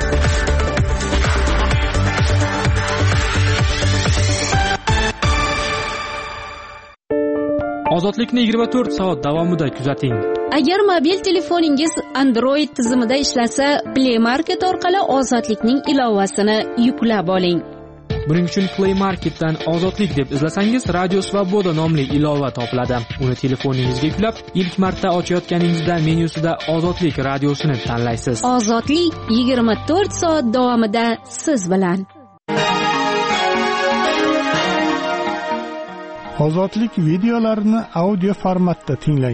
Ozodlikni 24 soat davomida kuzating. Agar mobil telefoningiz Android tizimida ishlasa, Play Market orqali Ozodlikning ilovasini yuklab oling. Buning uchun Play Marketdan Ozodlik deb izlasangiz, Radio Svoboda nomli ilova topiladi. Uni telefoningizga yuklab, ilk marta ochayotganingizda menyusida Ozodlik radiosini tanlaysiz. Ozodlik 24 soat davomida siz bilan. Ozodlik videolarini audio formatda tinglang.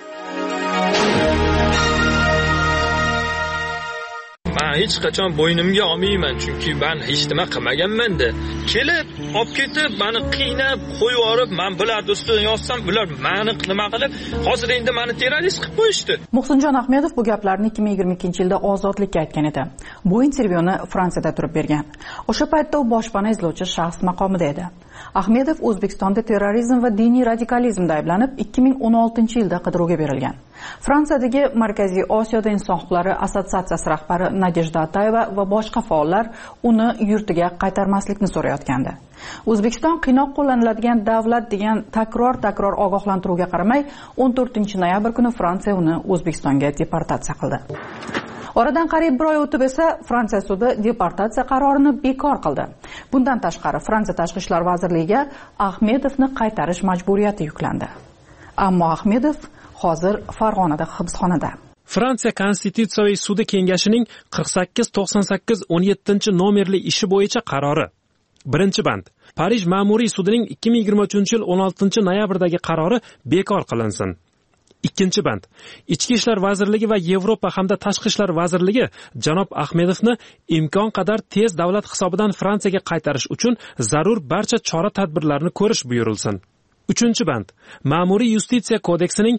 Men hech qachon bo'ynimga olmayman, chunki men hech nima qilmaganman-da. Kelib, olib ketib, meni qiynab, qo'yib yorib, men bular ustidan yozsam, ular meni nima qilib, hozir endi meni terrorist qilib qo'yishdi. Muhsinjon Ahmedov bu gaplarni 2022-yilda Ozodlikka aytgan edi. Bu intervyuni Fransiyada turib bergan. O'sha paytda u boshpana izlovchi shaxs maqomida edi. Ahmedov O'zbekistonda terrorizm va diniy radikalizmda ayblanib 2016-yilda qidiruvga berilgan. Fransiyadagi Markaziy Osiyoda inson huquqlari assotsiatsiyasi rahbari Nadejda Atayeva va boshqa faollar uni yurtiga qaytarmaslikni so'rayotgandi. O'zbekiston qiynoq qo'llaniladigan davlat degan takror ogohlantiruvga qaramay 14-noyabr kuni Fransiya uni O'zbekistonga deportatsiya qildi. Oradan qariyb bir oy o'tib esa Fransiya sudi deportatsiya qarorini bekor qildi. Bundan tashqari Fransiya Tashqi ishlar vazirligiga Ahmedovni qaytarish majburiyati yuklandi. Ammo Ahmedov hozir Farg'onada hibsxonada. Fransiya Konstitutsiyaviy sudi kengashining 4898-17 nomerli ishi bo'yicha qarori. 1-band. Parij ma'muriy sudining 2023-yil 16-noyabrdagi qarori bekor qilinsin. 2-band. Ichki ishlar vazirligi va Yevropa hamda tashqi ishlar vazirligi janob Ahmedovni imkon qadar tez davlat hisobidan Fransiyaga qaytarish uchun zarur barcha chora-tadbirlarni ko'rish buyurilsin. 3-band. Ma'muriy yustitsiya kodeksining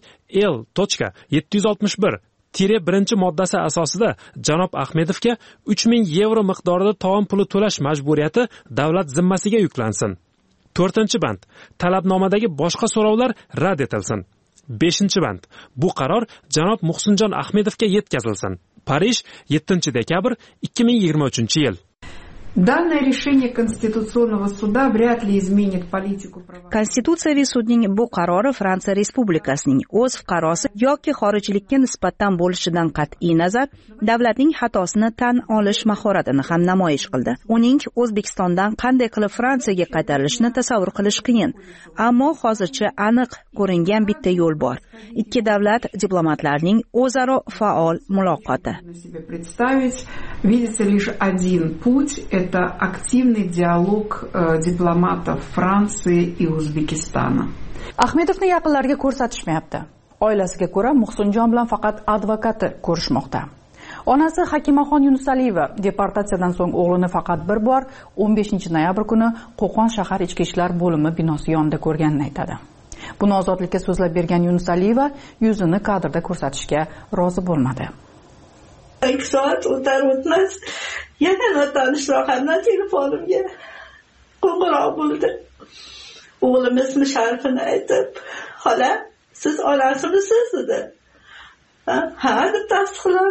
L.761-1 moddasi asosida janob Ahmedovga 3000 yevro miqdorida tovon puli to'lash majburiyati davlat zimmasiga yuklansin. 4-band. Talabnomadagi boshqa so'rovlar rad etilsin. 5-band. Bu qaror janob Muhsinjon Ahmedovga yetkazilsin. Parij 7-dekabr 2023-yil. Данное решение Конституционного суда вряд ли изменит политику правосудия. Konstitutsiyaviy sudning bu qarori Fransiya Respublikasining o'z fuqarosi yoki xorijlikka nisbatan bo'lishidan qat'iy nazar davlatning xatosini tan olish mahoratini ham namoyish qildi. Uning O'zbekistondan qanday qilib Fransiyaga qaytarilishini tasavvur qilish qiyin, ammo hozircha aniq ko'ringan bitta yo'l bor. Ikki davlat diplomatlarining o'zaro faol muloqoti. Видится лишь один путь – это активный диалог дипломатов Франции и Узбекистана. Ahmedovni yaqinlariga ko'rsatishmayapti. Oilasiga ko'ra Muhsinjon bilan faqat advokati ko'rishmoqda. Onasi Hakimaxon Yunusaliyeva deportatsiyadan so'ng o'g'lini faqat bir bor 15-noyabr kuni Qo'qon shahar ichki ishlar bo'limi binosi yonida ko'rganini aytadi. Buni Ozodlikka so'zlab bergan Yunusaliyeva yuzini kadrda ko'rsatishga rozi bo'lmadi. 2 soat o'tar-o'tmas yana notanishlardan telefonimga qo'ng'iroq bo'ldi. O'g'lim ismi sharifini aytib, "Xola, siz onasimisiz?" dedi. Ha, deb tasdiqladim.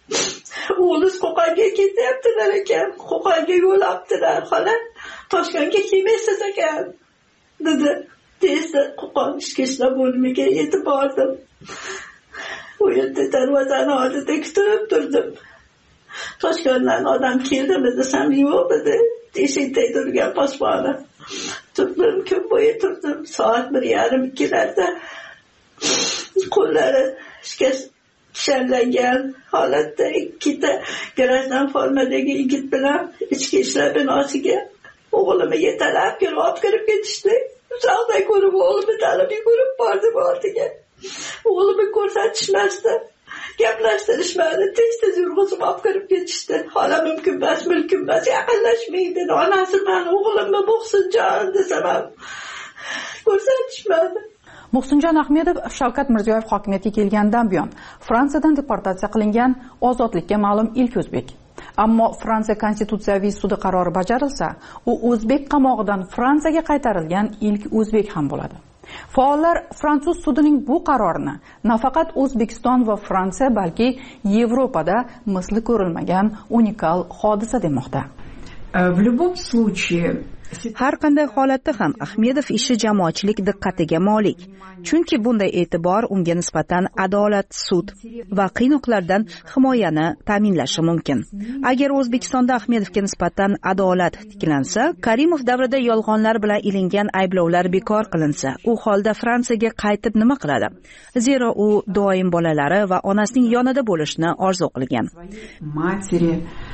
o'g'liz Qo'qonga ketyaptilar ekan, Qo'qonga yo'labdilar xola, Toshkentga kelmaysiz ekan dedi. Tezda Qo'qon ichki ishlar bo'limiga yetib bordim. U yerda darvozani oldida kutib turdim. Toshkentdan odam keldimi desam, yo'q dedi. Eshikda turgan posboni. Turdim, kun bo'yi turdim. Soat 1:30-2larda qo'llari kishanlangan holatda ikkita grajdan formadagi yigit bilan ichki ishlar binosiga o'g'limni yetalab olib kirib ketishdi. Uzaqdan ko'rib o'g'limni tanib yugurib bordim oldiga. O'g'limni ko'rsatishmasdi. Gaplashtirishmadi. Tez yurg'izib olib kirib ketishdi. Xola mumkin emas, yaqinlashmaydi. Onasi mani o'g'limni Muhsinjon desam ham ko'rsatishmadi. Muhsinjon Ahmedov Shavkat Mirziyoyev hokimiyatga kelgandan buyon Fransiyadan deportatsiya qilingan ozodlikka ma'lum ilk o'zbek. Ammo Fransiya konstitutsiyaviy sudi qarori bajarilsa, u o'zbek qamog'idan Fransiyaga qaytarilgan ilk o'zbek ham bo'ladi. Faollar fransuz sudining bu qarorini nafaqat O'zbekiston va Fransiya, balki Yevropada misli ko'rilmagan unikal hodisa demoqda. В любом случае har qanday holatda ham Ahmedov ishi jamoatchilik diqqatiga molik. Chunki bunday e'tibor unga nisbatan adolat, sud va qiynoqlardan himoyani ta'minlashi mumkin. Agar O'zbekistonda Ahmedovga nisbatan adolat tiklansa, Karimov davrida yolg'onlar bilan ilingan ayblovlar bekor qilinsa, u holda Fransiyaga qaytib nima qiladi? Zero u doim bolalari va onasining yonida bo'lishni orzu qilgan. Матери,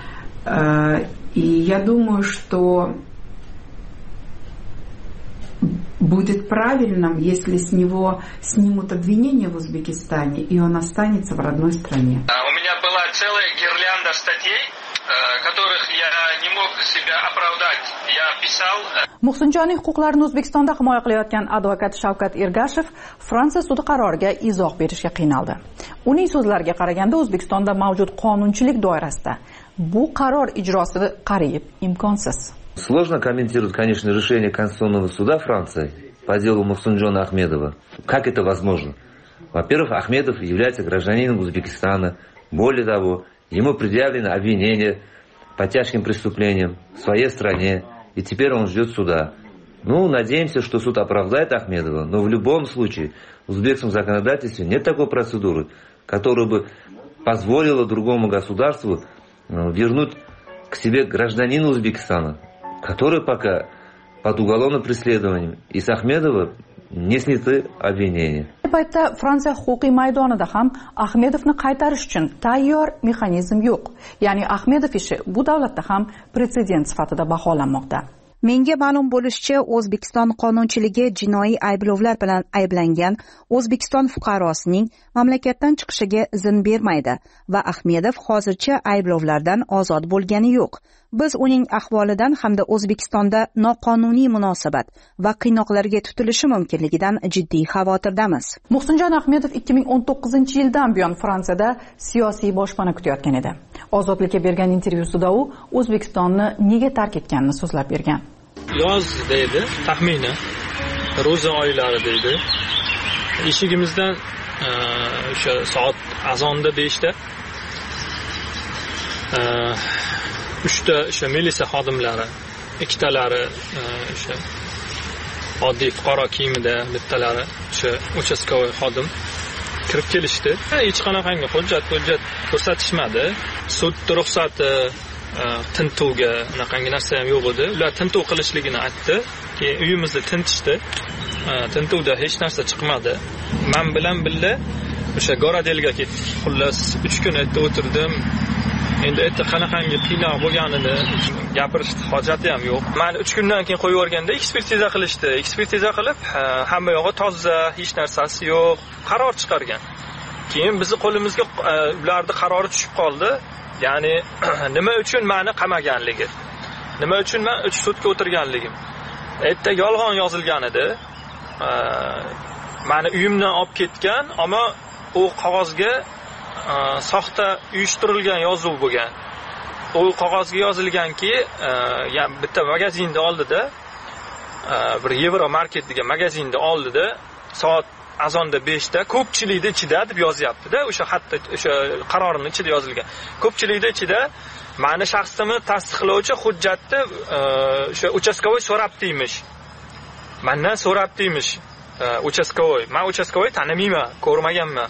и я думаю, что будет правильным, если с него снимут обвинения в Узбекистане, и он останется в родной стране. У меня была целая гирлянда статей, которых я не mог себя оправдать. Я писал... Muhsinjonning huquqlarini O'zbekistonda himoya qilayotgan advokat Shavkat Ergashev Fransiya sudi qaroriga izoh berishga qiynaldi. Uning so'zlariga qaraganda, O'zbekistonda mavjud qonunchilik doirasida bu qaror ijrosi qariyb imkonsiz. Сложно комментировать, конечно, решение Конституционного суда Франции по делу Мухсинджона Ахмедова. Как это возможно? Во-первых, Ахмедов является гражданином Узбекистана. Более того, ему предъявлено обвинение по тяжким преступлениям в своей стране, и теперь он ждет суда. Ну, надеемся, что суд оправдает Ахмедова, но в любом случае в узбекском законодательстве нет такой процедуры, которая бы позволила другому государству вернуть к себе гражданина Узбекистана, который пока под уголовным преследованием. И с Ахмедова не сняты обвинения. Paytda Fransiya huquqiy maydonida ham Ahmedovni qaytarish uchun tayyor mexanizm yo'q. Ya'ni Ahmedov ishi bu davlatda ham pretsedent sifatida baholanmoqda. Menga ma'lum bo'lishicha, O'zbekiston qonunchiligi jinoiy ayblovlar bilan ayblangan O'zbekiston fuqarosining mamlakatdan chiqishiga izn bermaydi va Ahmedov hozircha ayblovlardan ozod bo'lgani yo'q. Biz uning ahvolidan hamda O'zbekistonda noqonuniy munosabat va qiynoqlarga tutilishi mumkinligidan jiddiy xavotirdamiz. Muhsinjon Ahmedov 2019-yildan buyon Fransiyada siyosiy boshpana kutayotgan edi. Ozodlikka bergan intervyusida u O'zbekistonni nega tark etganini so'zlab bergan. Yoz deydi, taxminan ro'za oylari deydi. Eshigimizdan o'sha soat azonda 5da 3ta o'sha militsiya xodimlari, ikkitalari o'sha oddiy fuqaro kiyimida, bittalari o'sha uchastkovoy xodim kirib kelishdi. Hech qanaqangi hujjat ko'rsatishmadi. Sud ruxsati tintuvga unaqangi narsa ham yo'q edi. Ular tintuv qilishligini aytdi. Keyin uyimizni tintishdi. Tintuvda hech narsa chiqmadi. Men bilan birga o'sha Goradelga ketdik. Xullas 3 kun yerda o'tirdim. Endi erta qanaqangi qiynoq bo'lganini gapirishni hojati ham yo'q. Meni 3 kundan keyin qo'yib yuborganda ekspertiza qilishdi. Ekspertiza qilib, hamma yog'i toza, hech narsasi yo'q, qaror chiqargan. Keyin bizni qo'limizga ularning qarori tushib qoldi. Ya'ni nima uchun meni qamaganligi, nima uchun men 3 sutka o'tirganligim. Erta yolg'on yozilgan edi. Meni uyimdan olib ketgan, ammo u qog'ozga soxta uyushtirilgan yozuv bo'lgan. U qog'ozga yozilganki, bitta magazinda oldida, bir Yevro market degan magazinda oldida soat azonda 5 da ko'pchilikning ichida deb yozyapti-da, o'sha hatto o'sha qarorning ichida yozilgan. Ko'pchilikning ichida ma'ni shaxsimni tasdiqlovchi hujjatni o'sha uchastkovoy so'rabdi emish. Mendan so'rabdi emish. Uchastkovoy. Men uchastkovoy tanimayman, ko'rmaganman.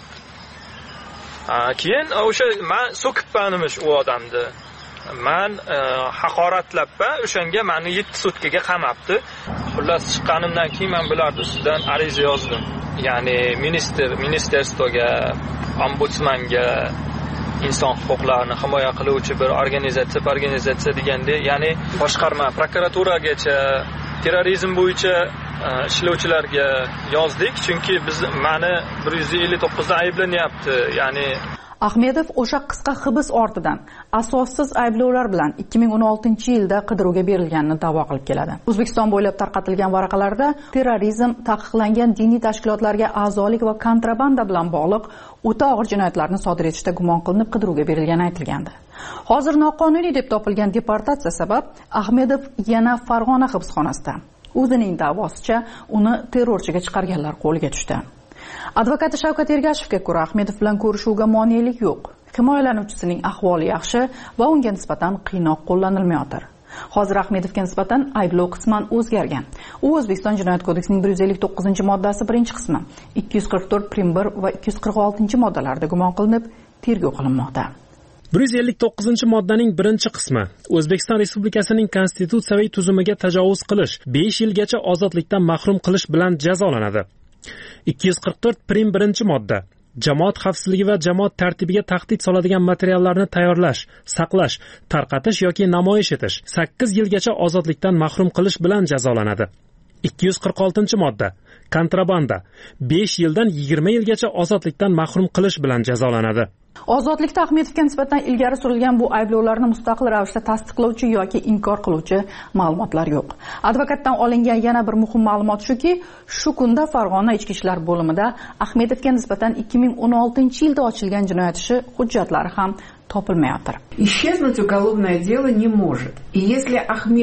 Keyin o'sha men so'kibman emish u odamni. Men haqoratlab o'shanga meni 7 sutkaga qamabdi. Xullas chiqqanimdan keyin men bularning ustidan ariza yozdim. Ya'ni ministerstoga, ombudsmanga, inson huquqlarini himoya qiluvchi bir organizatsiya deganda, ya'ni boshqarma prokuraturagacha terrorizm bo'yicha ishlovchilarga yozdik, chunki meni 159 da ayblanyapti. Ya'ni Ahmedov o'sha qisqa hibs ortidan asossiz ayblovlar bilan 2016-yilda qidiruvga berilganini da'vo qilib keladi. O'zbekiston bo'ylab tarqatilgan varaqalarda terrorizm, taqiqlangan diniy tashkilotlarga a'zolik va kontrabanda bilan bog'liq o'ta og'ir jinoyatlarni sodir etishda gumon qilinib qidiruvga berilgani aytilgandi. Hozir noqonuniy deb topilgan deportatsiya sabab Ahmedov yana Farg'ona hibsxonasida. O'zining da'vosicha uni terrorchiga chiqarganlar qo'lga tushdi. Advokati Shavkat Ergashevga ko'ra, Ahmedov bilan ko'rishuvga monelik yo'q. Himoyalanuvchisining ahvoli yaxshi va unga nisbatan qiynoq qo'llanilmayotir. Hozir Ahmedovga nisbatan ayblov qisman o'zgargan. U O'zbekiston Jinoyat kodeksining 159-moddasi 1-qismi, 244 prim 1 va 246-moddalarida gumon qilinib, tergov qilinmoqda. 159-moddaning 1-qismi O'zbekiston Respublikasining konstitutsiyaviy tuzumiga tajovuz qilish, 5 yilgacha ozodlikdan mahrum qilish bilan jazolanadi. 244 prim 1-modda jamoat xavfsizligi va jamoat tartibiga tahdid soladigan materiallarni tayyorlash, saqlash, tarqatish yoki namoyish etish 8 yilgacha ozodlikdan mahrum qilish bilan jazolanadi. 246-modda kontrabanda 5 yildan 20 yilgacha ozodlikdan mahrum qilish bilan jazolanadi. Ozodlikda Ahmedovga nisbatan ilgari surilgan bu ayblovlarni mustaqil ravishda tasdiqlovchi yoki inkor qiluvchi ma'lumotlar yo'q. Advokatdan olingan yana bir muhim ma'lumot shuki, shu kunda Farg'ona ichki ishlar bo'limida Ahmedovga nisbatan 2016-yilda ochilgan jinoyat ishi hujjatlari ham topilmayotir. Исчезнуть уголовное дело не может. И если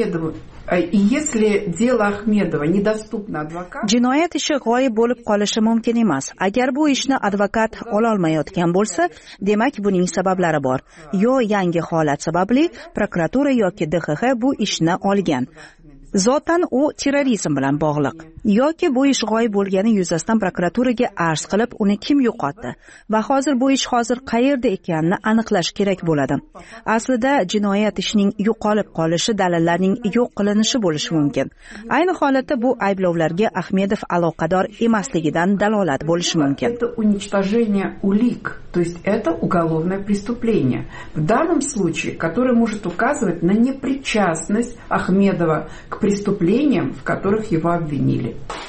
дело Ahmedova недоступно адвокату, jinoyat ishi g'oyib bo'lib qolishi mumkin emas. Agar bu ishni advokat ola olmayotgan bo'lsa, demak buning sabablari bor. Yo yangi holat sababli prokuratura yoki DXX bu ishni olgan. Zotan u terrorizm bilan bog'liq. Yoki bu ish g'oyib bo'lgani yuzasidan prokuraturaga arz qilib, uni kim yo'qotdi va hozir bu ish qayerda ekanini aniqlash kerak bo'ladi. Aslida jinoyat ishining yo'qolib qolishi dalillarning yo'q qilinishi bo'lishi mumkin. Ayni holatda bu ayblovlarga Ahmedov aloqador emasligidan dalolat bo'lishi mumkin. Это уничтожение улик, то есть это уголовное преступление. В данном случае, которое может указывать на непричастность Ahmedova к преступлениям, в которых его обвинили.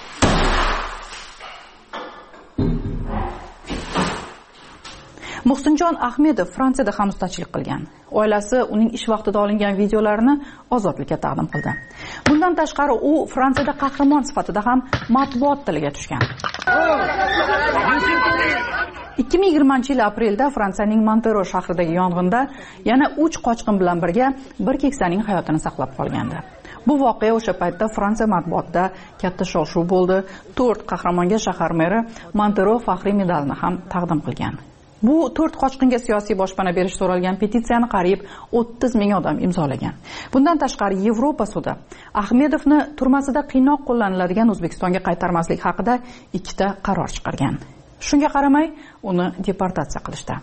Muhsinjon Ahmedov Fransiyada ham ustachilik qilgan. Oilasi uning ish vaqtida olingan videolarini ozodlikka taqdim qildi. Bundan tashqari u Fransiyada qahramon sifatida ham matbuot tiliga tushgan. 2020-yil aprelda Fransiyaning Montero shahridagi yong'inda yana 3 qochqin bilan birga bir keksaning hayotini saqlab qolgandi. Bu voqea o'sha paytda Fransiya matbuotida katta shov-shuv bo'ldi. 4 qahramonga shahar meri Montero faxriy medalini ham taqdim qilgan. Bu 4 qochqinga siyosiy boshpana berish so'ralgan petitsiyani qariyb 30 ming odam imzolagan. Bundan tashqari Yevropa sudi Ahmedovni turmasida qiynoq qo'llaniladigan O'zbekistonga qaytarmaslik haqida 2 ta qaror chiqargan. Shunga qaramay, uni deportatsiya qilishdi.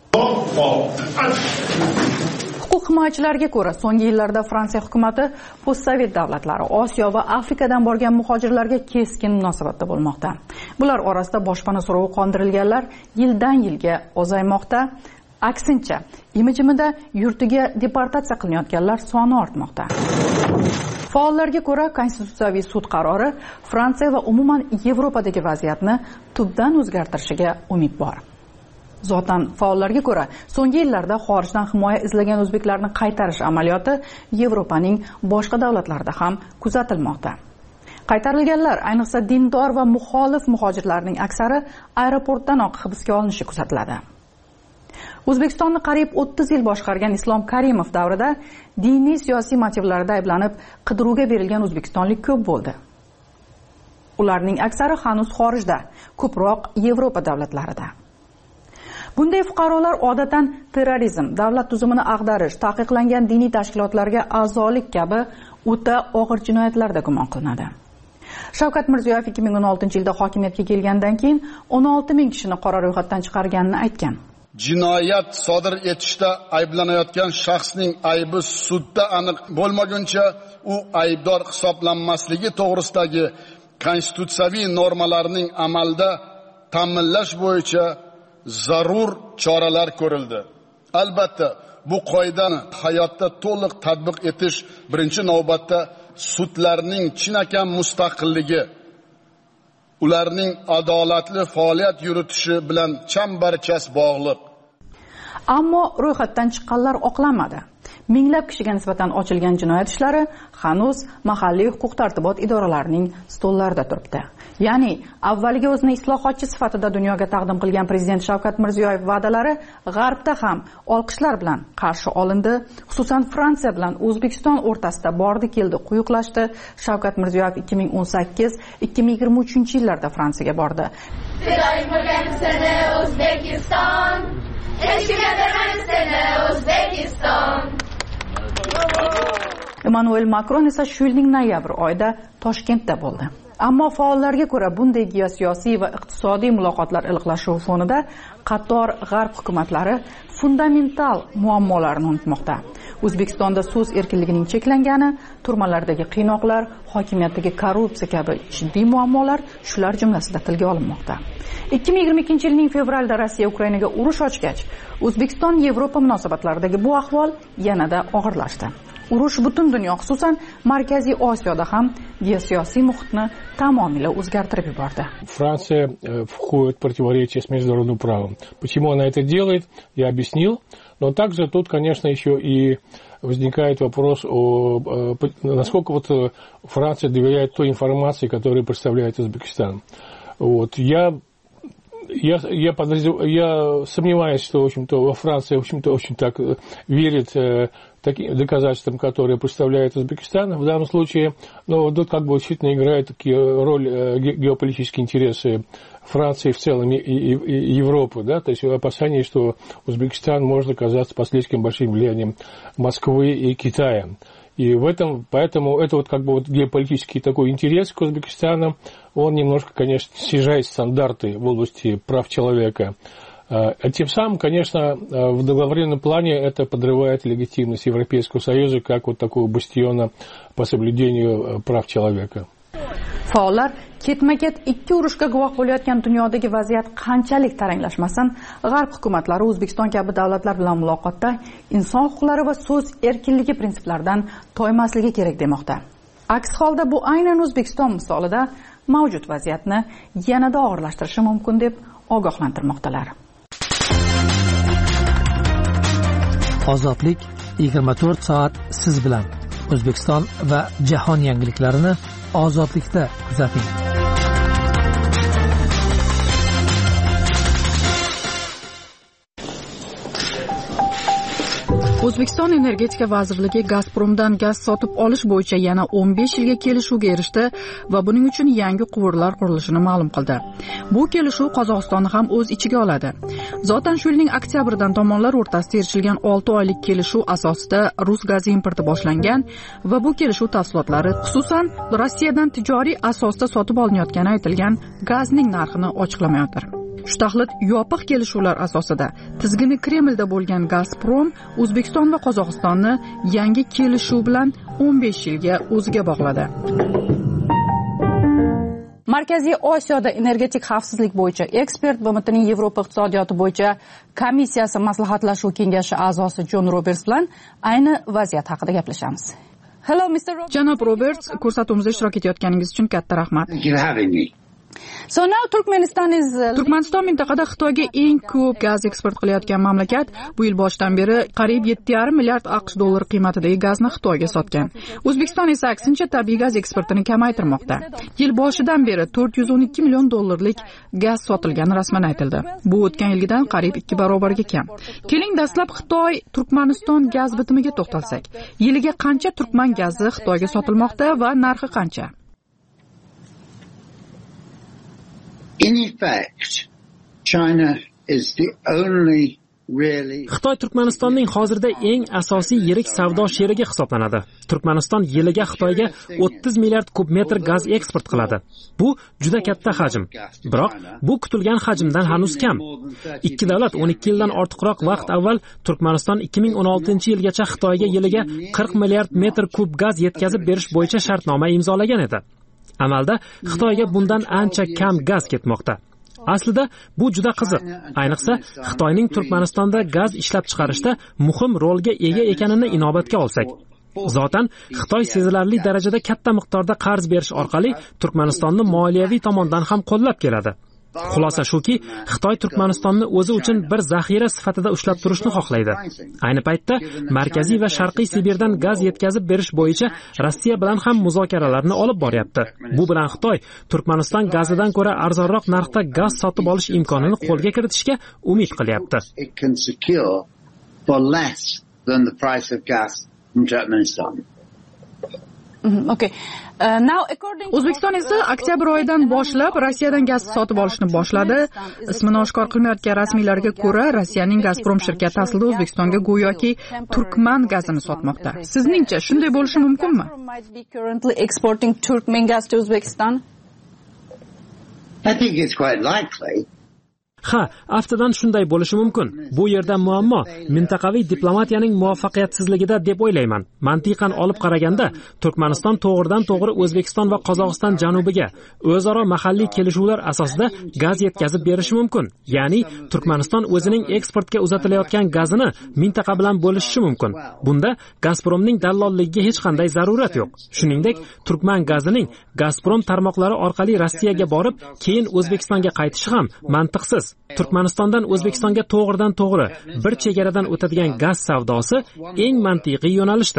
Huquq himoyachilarga ko'ra, so'nggi yillarda Fransiya hukumatı postsovet davlatlari, Osiyo va Afrikadan borgan muhojirlarga keskin munosabatda bo'lmoqda. Bular orasida boshpana so'rovi qondirilganlar yildan yilga ozaymoqda. Aksincha, imijimida yurtiga deportatsiya qilinayotganlar soni ortmoqda. Faollarga ko'ra, konstitutsiyaviy sud qarori Fransiya va umuman Yevropadagi vaziyatni tubdan o'zgartirishiga umid bor. Zotan faollarga ko'ra, so'nggi yillarda xorijdan himoya izlagan o'zbeklarni qaytarish amaliyoti Yevropaning boshqa davlatlarida ham kuzatilmoqda. Qaytarilganlar, ayniqsa dindor va muxolif muhojirlarning aksari aeroportdanoq hibsga olinishi kuzatiladi. O'zbekistonni qariyb 30 yil boshqargan Islom Karimov davrida diniy siyosiy motivlarda ayblanib qidiruvga berilgan o'zbekistonlik ko'p bo'ldi. Ularning aksari hanuz xorijda, ko'proq Yevropa davlatlarida. Bunday fuqarolar odatan terrorizm, davlat tuzumini ag'darish, taqiqlangan diniy tashkilotlarga a'zolik kabi o'ta og'ir jinoyatlarda gumon qilinadi. Shavkat Mirziyoyev 2016-yilda hokimiyatga kelgandan keyin 16,000 kishini qora ro'yxatdan chiqarganini aytgan. Jinoyat sodir etishda ayblanayotgan shaxsning aybi sudda aniq bo'lmaguncha u aybdor hisoblanmasligi to'g'risidagi konstitutsiyaviy normalarning amalda ta'minlash bo'yicha zarur choralar ko'rildi. Albatta, bu qoidani hayotda to'liq tatbiq etish birinchi navbatda sudlarning chinakam mustaqilligi, ularning adolatli faoliyat yuritishi bilan chambarchas bog'liq. Ammo ro'yxatdan chiqqanlar oqlanmadi. Minglab kishiga nisbatan ochilgan jinoyat ishlari hanuz mahalliy huquq-tartibot idoralarining stollarida turibdi. Ya'ni, avvaliga o'zini islohotchi sifatida dunyoga taqdim qilgan prezident Shavkat Mirziyoyev va'dalari G'arbda ham olqishlar bilan qarshi olindi. Xususan, Fransiya bilan O'zbekiston o'rtasida bordi-keldi, quyuqlashdi. Shavkat Mirziyoyev 2018-2023-yillarda Fransiyaga bordi. Fidoyim bo'lgan seni O'zbekiston, eshikka bergan seni O'zbekiston. Emmanuel Macron esa shu yilning noyabr oyida Toshkentda bo'ldi. Ammo faollarga ko'ra bunday geosiyosiy va iqtisodiy muloqotlar iliqlashuvi fonida qator g'arb hukumatlari fundamental muammolarni unutmoqda. O'zbekistonda so'z erkinligining cheklangani, turmalardagi qiynoqlar, hokimiyatdagi korrupsiya kabi jiddiy muammolar shular jumlasida tilga olinmoqda. 2022-yilning fevralda Rossiya Ukrainaga urush ochgach, O'zbekiston Yevropa munosabatlaridagi bu ahvol yanada og'irlashdi. Urush butun dunyo, xususan Markaziy Osiyoda ham geosiyosiy muhitni tamomila o'zgartirib yubordi. Fransiya входит в противоречие с международным правом. Почему она это делает, я объяснил. Но также тут, конечно, еще и возникает вопрос насколько Франция доверяет той информации, которую представляет Узбекистан. Я сомневаюсь, что, в общем-то, во Франции, в общем-то, очень так верит таким доказательствам, которые представляет Узбекистан. В данном случае, тут как бы действительно играют роль геополитические интересы Франции в целом и Европы, да, то есть опасение, что Узбекистан может оказаться под слишком большим влиянием Москвы и Китая. И поэтому это геополитический такой интерес к Узбекистану, он немножко, конечно, снижает стандарты в области прав человека. А тем самым, конечно, в договоренном плане это подрывает легитимность Европейского Союза как такого бастиона по соблюдению прав человека. Faollar ketma-ket ikki urushga guvoh bo'layotgan dunyodagi vaziyat qanchalik taranglashmasin, g'arb hukumatlari O'zbekiston kabi davlatlar bilan muloqotda inson huquqlari va so'z erkinligi prinsiplaridan toymasligi kerak demoqda. Aks holda bu aynan O'zbekiston misolida mavjud vaziyatni yanada og'irlashtirishi mumkin deb ogohlantirmoqdalar. Ozodlik 24 soat siz bilan. O'zbekiston va jahon yangiliklarini ozodlikda kuzating. O'zbekiston Energetika vazirligi Gazpromdan gaz sotib olish bo'yicha yana 15 yilga kelishuvga erishdi va buning uchun yangi quvurlar qurilishini ma'lum qildi. Bu kelishuv Qozog'istonni ham o'z ichiga oladi. Zotan shu yilning oktyabridan tomonlar o'rtasida erishilgan 6 oylik kelishuv asosida rus gazi importi boshlangan va bu kelishuv tafsilotlari xususan Rossiyadan tijoriy asosda sotib olinayotgani aytilgan gazning narxini ochiqlamayotir. Shu taxlit yopiq kelishuvlar asosida tizgini Kremlda bo'lgan Gazprom O'zbekiston va Qozog'istonni yangi kelishuv bilan 15 yilga o'ziga bog'ladi. Markaziy Osiyoda energetik xavfsizlik bo'yicha ekspert BMTning Yevropa iqtisodiyoti bo'yicha komissiyasi maslahatlashuv kengashi a'zosi Jon Roberts bilan ayni vaziyat haqida gaplashamiz. Hello Mr. Janob Roberts, ko'rsatuvimizda ishtirok etayotganingiz uchun katta rahmat. So now Turkmaniston mintaqada Xitoyga eng ko'p gaz eksport qilayotgan mamlakat. Bu yil boshidan beri qariyb 7,5 milliard AQSh dollari qiymatidagi gazni Xitoyga sotgan. O'zbekiston esa aksincha tabiiy gaz eksportini kamaytirmoqda. Yil boshidan beri 412 million dollarlik gaz sotilgani rasman aytildi. Bu o'tgan yilgidan qariyb 2 barobarga kam. Keling dastlab Xitoy Turkmaniston gaz bitimiga to'xtalsak. Yiliga qancha turkman gazi Xitoyga sotilmoqda va narxi qancha? In effect, China is the only Xitoy Turkmanistonning hozirda eng asosiy yirik savdo sherigi hisoblanadi. Turkmaniston yiliga Xitoyga 30 milliard kub metr gaz eksport qiladi. Bu juda katta hajm. Biroq bu kutilgan hajmdan hanuz kam. Ikki davlat 12 yildan ortiqroq vaqt avval Turkmaniston 2016-yilgacha Xitoyga yiliga 40 milliard metr kub gaz yetkazib berish bo'yicha shartnoma imzolagan edi. Amalda Xitoyga bundan ancha kam gaz ketmoqda. Aslida bu juda qiziq. Ayniqsa, Xitoyning Turkmanistonda gaz ishlab chiqarishda muhim rolga ega ekanini inobatga olsak. Zotan Xitoy sezilarli darajada katta miqdorda qarz berish orqali Turkmanistonni moliyaviy tomondan ham qo'llab keladi. Xulosa shuki, Xitoy Turkmanistonni o'zi uchun bir zaxira sifatida ushlab turishni xohlaydi. Ayni paytda Markaziy va Sharqiy Sibirdan gaz yetkazib berish bo'yicha Rossiya bilan ham muzokaralarni olib boryapti. Bu bilan Xitoy Turkmaniston gazidan ko'ra arzonroq narxda gaz sotib olish imkonini qo'lga kiritishga umid qilyapti. Okay. O'zbekiston esa oktyabr oyidan boshlab Rossiyadan gaz sotib olishni boshladi. Ismini oshkor qilmayotgan rasmiylarga ko'ra, Rossiyaning Gazprom shirkati aslida O'zbekistonga go'yoki turkman gazini sotmoqda. Sizningcha shunday bo'lishi mumkinmi? I think it's quite likely. Ha, aftidan shunday bo'lishi mumkin. Bu yerda muammo mintaqaviy diplomatiyaning muvaffaqiyatsizligida deb o'ylayman. Mantiqan olib qaraganda, Turkmaniston to'g'ridan-to'g'ri O'zbekiston va Qozog'iston janubiga o'zaro mahalliy kelishuvlar asosida gaz yetkazib berishi mumkin. Ya'ni Turkmaniston o'zining eksportga uzatilayotgan gazini mintaqa bilan bo'lishishi mumkin. Bunda Gazpromning dallolligiga hech qanday zarurat yo'q. Shuningdek, turkman gazining Gazprom tarmoqlari orqali Rossiyaga borib, keyin O'zbekistonga qaytishi ham mantiqsiz. Turkmanistondan O'zbekistonga to'g'ridan-to'g'ri bir chegaradan o'tadigan gaz savdosi eng mantiqiy yo'nalishdir.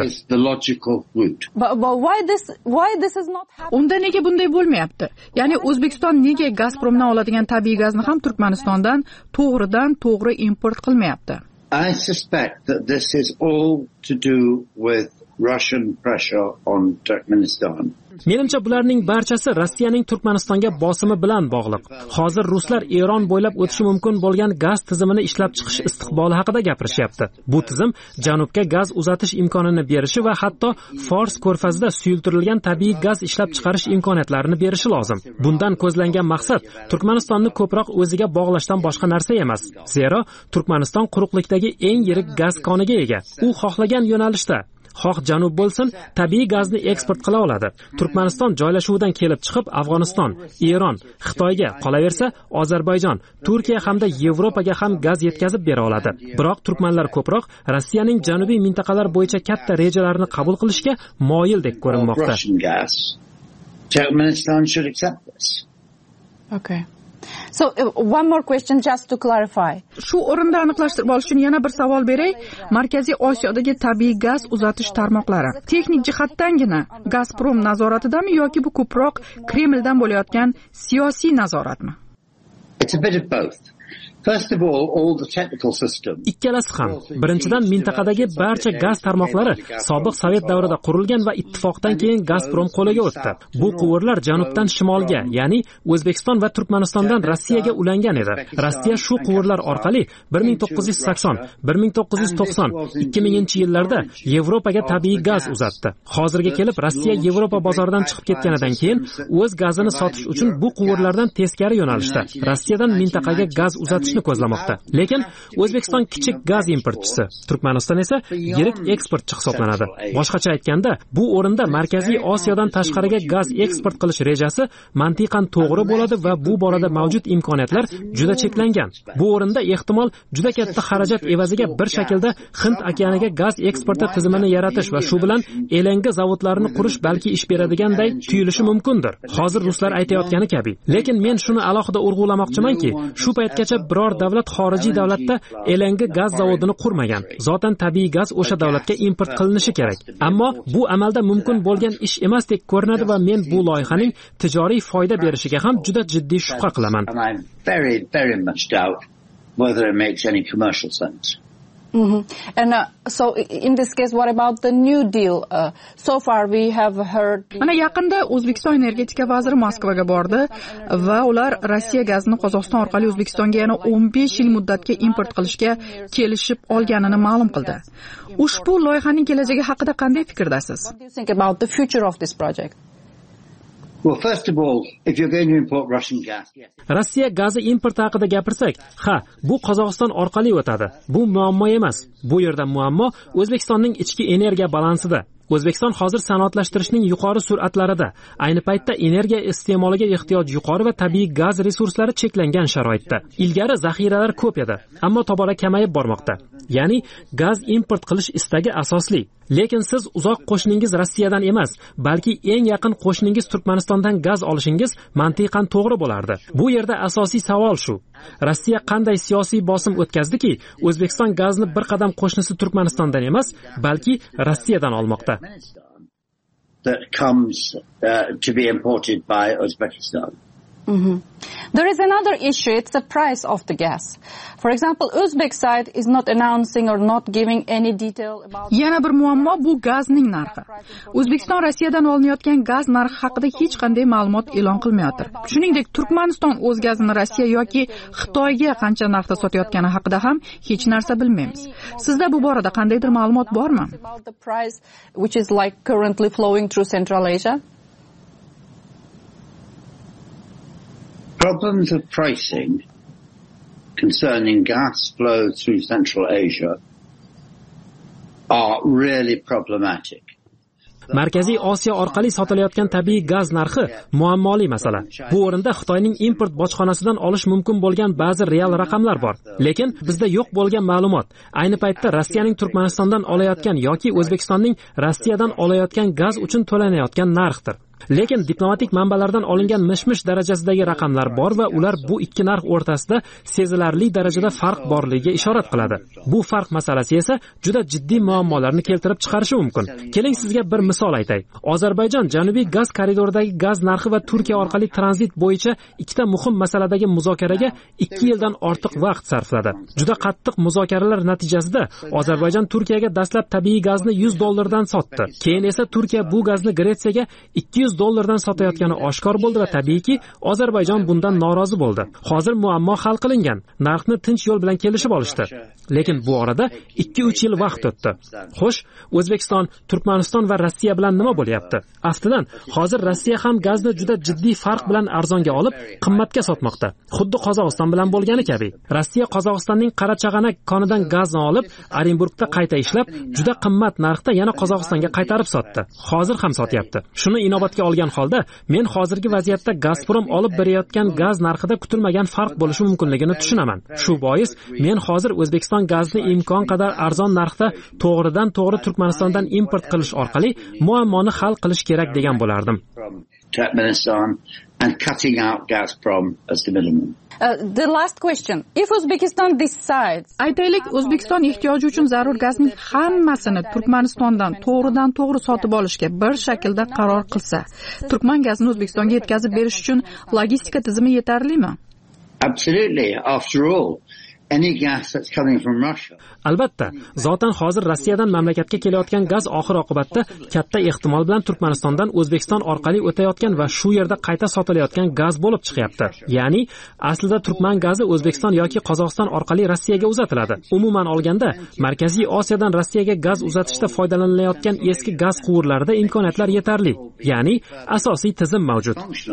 Unda nega bunday bo'lmayapti? Ya'ni O'zbekiston nega Gazpromdan oladigan tabiiy gazni ham Turkmanistondan to'g'ridan-to'g'ri import qilmayapti? I suspect that this is all to do with Russian pressure on Turkmenistan. Menimcha bularning barchasi Rossiyaning Turkmanistonga bosimi bilan bog'liq. Hozir ruslar Eron bo'ylab o'tishi mumkin bo'lgan gaz tizimini ishlab chiqish istiqboli haqida gapirishyapti. Bu tizim janubga gaz uzatish imkonini berishi va hatto Fors ko'rfazida suyultirilgan tabiiy gaz ishlab chiqarish imkoniyatlarini berishi lozim. Bundan ko'zlangan maqsad Turkmanistonni ko'proq o'ziga bog'lashdan boshqa narsa emas. Zero Turkmaniston quruqlikdagi eng yirik gaz koniga ega. U xohlagan yo'nalishda xoh janub bo'lsin, tabiiy gazni eksport qila oladi. Turkmaniston joylashuvidan kelib chiqib Afg'oniston, Eron, Xitoyga, qolaversa Ozarbayjon, Turkiya hamda Yevropaga ham gaz yetkazib bera oladi. Biroq turkmanlar ko'proq Rossiyaning janubiy mintaqalar bo'yicha katta rejalarni qabul qilishga moyildek ko'rinmoqda. Turkmeniston should accept this. Okay. So one more question just to clarify. Shu o'rinda aniqlashtirib olish uchun yana bir savol beray. Markaziy Osiyodagi tabiiy gaz uzatish tarmoqlari texnik jihatdangina Gazprom nazoratidami yoki bu ko'proq Kremldan bo'layotgan siyosiy nazoratmi? It's a bit of both. First of all the technical system. Ikkalasi ham. Birinchidan mintaqadagi barcha gaz tarmoqlari sobiq Sovet davrida qurilgan va ittifoqdan keyin Gazprom qo'liga o'tdi. Bu quvurlar janubdan shimolga, ya'ni O'zbekiston va Turkmanistondan Rossiyaga ulangan edi. Rossiya shu quvurlar orqali 1980, 1990, 2000-yillarda Yevropaga tabiiy gaz uzatdi. Hozirga kelib Rossiya Yevropa bozoridan chiqib ketganidan keyin o'z gazini sotish uchun bu quvurlardan teskari yo'nalishda Rossiyadan mintaqaga gaz uzatish ko'zlamoqda. Lekin O'zbekiston kichik gaz importchisi, Turkmaniston esa yirik eksportchi hisoblanadi. Boshqacha aytganda, bu o'rinda Markaziy Osiyodan tashqariga gaz eksport qilish rejasi mantiqan to'g'ri bo'ladi va bu borada mavjud imkoniyatlar juda cheklangan. Bu o'rinda ehtimol juda katta xarajat evaziga bir shaklda Hind okeaniga gaz eksporti tizimini yaratish va shu bilan LNG zavodlarini qurish balki ish beradiganday tuyulishi mumkindir. Hozir ruslar aytayotgani kabi. Lekin men shuni alohida urg'ulamoqchimanki, shu paytgacha biror davlat xorijiy davlatda LNG gaz zavodini qurmagan. Zotan tabiiy gaz o'sha davlatga import qilinishi kerak. Ammo bu amalda mumkin bo'lgan ish emasdek ko'rinadi va men bu loyihaning tijoriy foyda berishiga ham juda jiddiy shubha qilaman. And so in this case, what about the new deal? So far we have heard. Mana yaqinda O'zbekiston energetika vaziri Moskvaga bordi va ular Rossiya gazini Qozog'iston orqali O'zbekistonga yana 15 yil muddatga import qilishga kelishib olganini ma'lum qildi. Ushbu loyihaning kelajagi haqida qanday fikrdasiz? What do you think about the future of this project? Well, first of all, if you're going to import Russian gas, yes. Rossiya gazi importi haqida gapirsak, bu Qozog'iston orqali o'tadi. Bu muammo emas. Bu yerda muammo O'zbekistonning ichki energiya balansida. O'zbekiston hozir sanoatlashtirishning yuqori sur'atlarida. Ayni paytda energiya iste'moliga ehtiyoj yuqori va tabiiy gaz resurslari cheklangan sharoitda. Ilgari zaxiralar ko'p edi, ammo tobora kamayib bormoqda. Ya'ni gaz import qilish istagi asosli. Lekin siz uzoq qo'shningiz Rossiyadan emas, balki eng yaqin qo'shningiz Turkmanistondan gaz olishingiz mantiqan to'g'ri bo'lardi. Bu yerda asosiy savol shu. Rossiya qanday siyosiy bosim o'tkazdiki, O'zbekiston gazni bir qadam qo'shnisi Turkmanistondan emas, balki Rossiyadan olmoqda. That comes to be imported by Uzbekistan. There is another issue. It's the price of the gas. For example, Uzbek side is not announcing or not giving any detail about. Yana bir muammo bu gazning narxi. O'zbekiston Rossiyadan olinayotgan gaz narxi haqida hech qanday ma'lumot e'lon qilmayotir. Shuningdek, Turkmaniston o'z gazini Rossiya yoki Xitoyga qancha narxda sotayotgani haqida ham hech narsa bilmaymiz. Sizda bu borada qandaydir ma'lumot bormi? About the price which is like currently flowing through Central Asia. Problems of pricing concerning gas flow through Central Asia are really problematic. Markaziy Osiyo orqali sotilayotgan tabiiy gaz narxi muammoli masala. Bu o'rinda Xitoyning import bojxonasidan olish mumkin bo'lgan ba'zi real raqamlar bor. Lekin bizda yo'q bo'lgan ma'lumot ayni paytda Rossiyaning Turkmanistondan olayotgan yoki O'zbekistonning Rossiyadan olayotgan gaz uchun to'lanayotgan narxdir. Lekin diplomatik manbalardan olingan mish-mish darajasidagi raqamlar bor va ular bu ikki narx o'rtasida sezilarli darajada farq borligiga ishorat qiladi. Bu farq masalasi esa juda jiddiy muammolarni keltirib chiqarishi mumkin. Keling sizga bir misol aytay. Ozarbayjon Janubiy gaz koridoridagi gaz narxi va Turkiya orqali tranzit bo'yicha ikkita muhim masaladagi muzokaraga 2 yildan ortiq vaqt sarfladi. Juda qattiq muzokaralar natijasida Ozarbayjon Turkiyaga dastlab tabiiy gazni $100 dan sotdi. Keyin esa Turkiya bu gazni Gretsiyaga $200 sotayotgani oshkor bo'ldi va tabiiyki Ozarbayjon bundan norozi bo'ldi. Hozir muammo hal qilingan. Narxni tinch yo'l bilan kelishib olishdi. Lekin bu orada 2-3 yil vaqt o'tdi. Xo'sh, O'zbekiston, Turkmaniston va Rossiya bilan nima bo'lyapti? Aftidan, hozir Rossiya ham gazni juda jiddiy farq bilan arzonga olib, qimmatga sotmoqda. Xuddi Qozog'iston bilan bo'lgani kabi. Rossiya Qozog'istonning Qarachag'anak konidan gazni olib, Orenburgda qayta ishlab, juda qimmat narxda yana Qozog'istonga qaytarib sotdi. Hozir ham sotyapti. Shuni inobatga olgan holda, men hozirgi vaziyatda Gazprom olib berayotgan gaz narxida kutilmagan farq bo'lishi mumkinligini tushunaman. Shu bois men hozir O'zbekiston gazni imkon qadar arzon narxda to'g'ridan-to'g'ri Turkmanistondan import qilish orqali muammoni hal qilish kerak degan bo'lardim. Turkmenistan and cutting out Gazprom as the minimum. The last question. If Uzbekistan decides, aytaylik, O'zbekiston ehtiyoji uchun zarur gazning hammasini Turkmanistondan to'g'ridan-to'g'ri sotib olishga bir shaklda qaror qilsa, Turkman gazini O'zbekistonga yetkazib berish uchun logistika tizimi yetarlimi? Absolutely. After all, any gas that's coming from Russia. Albatta, zotan hozir Rossiyadan mamlakatga kelayotgan gaz oxir-oqibatda katta ehtimol bilan Turkmanistondan O'zbekiston orqali o'tayotgan va shu yerda qayta sotilayotgan gaz bo'lib chiqyapti. Ya'ni, aslida Turkman gazi O'zbekiston yoki Qozog'iston orqali Rossiyaga uzatiladi. Umuman olganda, Markaziy Osiyodan Rossiyaga gaz uzatishda foydalanilayotgan eski gaz quvurlarida imkoniyatlar yetarli. Ya'ni, asosiy tizim mavjud.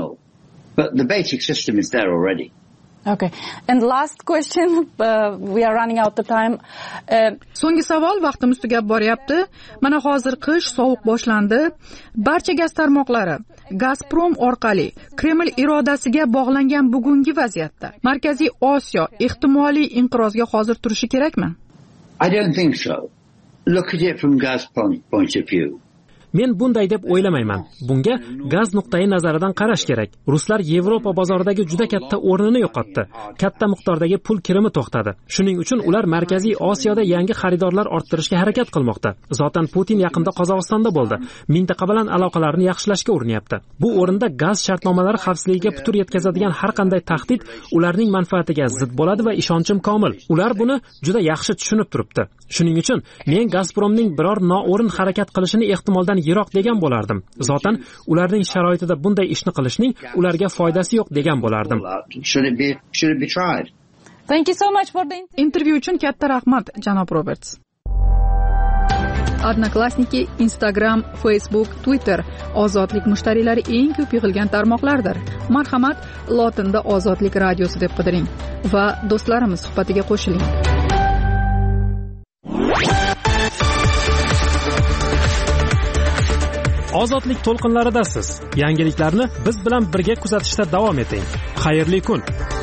But the basic system is there already. Okay. And last question, we are running out of time. So'nggi savol, vaqtimiz tugab boryapti. Mana hozir qish, sovuq boshlandi. Barcha gaz tarmoqlari Gazprom orqali Kreml irodasiga bog'langan bugungi vaziyatda Markaziy Osiyo ehtimoliy inqirozga hozir turishi kerakmi? I don't think so. Look at it from Gazprom's point of view. Men bunday deb o'ylamayman. Bunga gaz nuqtai nazaridan qarash kerak. Ruslar Yevropa bozoridagi juda katta o'rnini yo'qotdi. Katta miqdordagi pul kirimi to'xtadi. Shuning uchun ular Markaziy Osiyoda yangi xaridorlar orttirishga harakat qilmoqda. Zotan Putin yaqinda Qozog'istonda bo'ldi. Mintaqa bilan aloqalarni yaxshilashga uриnyapti. Bu o'rinda gaz shartnomalari xavfsizligiga putur yetkazadigan har qanday tahdid ularning manfaatiga zid bo'ladi va ishonchim komil. Ular buni juda yaxshi tushunib turibdi. Shuning uchun men Gazpromning biror noo'rin harakat qilishini ehtimoldan yiroq degan bo'lardim. Zotan ularning sharoitida bunday ishni qilishning ularga foydasi yo'q degan bo'lardim. Thank you so much for the interview uchun katta rahmat, janob Roberts. Odnoklassniki, Instagram, Facebook, Twitter ozodlik mushtariylari eng ko'p yig'ilgan tarmoqlardir. Marhamat, lotinda ozodlik radiosi deb qidiring va do'stlarimiz suhbatiga qo'shiling. Ozodlik to'lqinlaridasiz. Yangiliklarni biz bilan birga kuzatishda davom eting. Xayrli kun.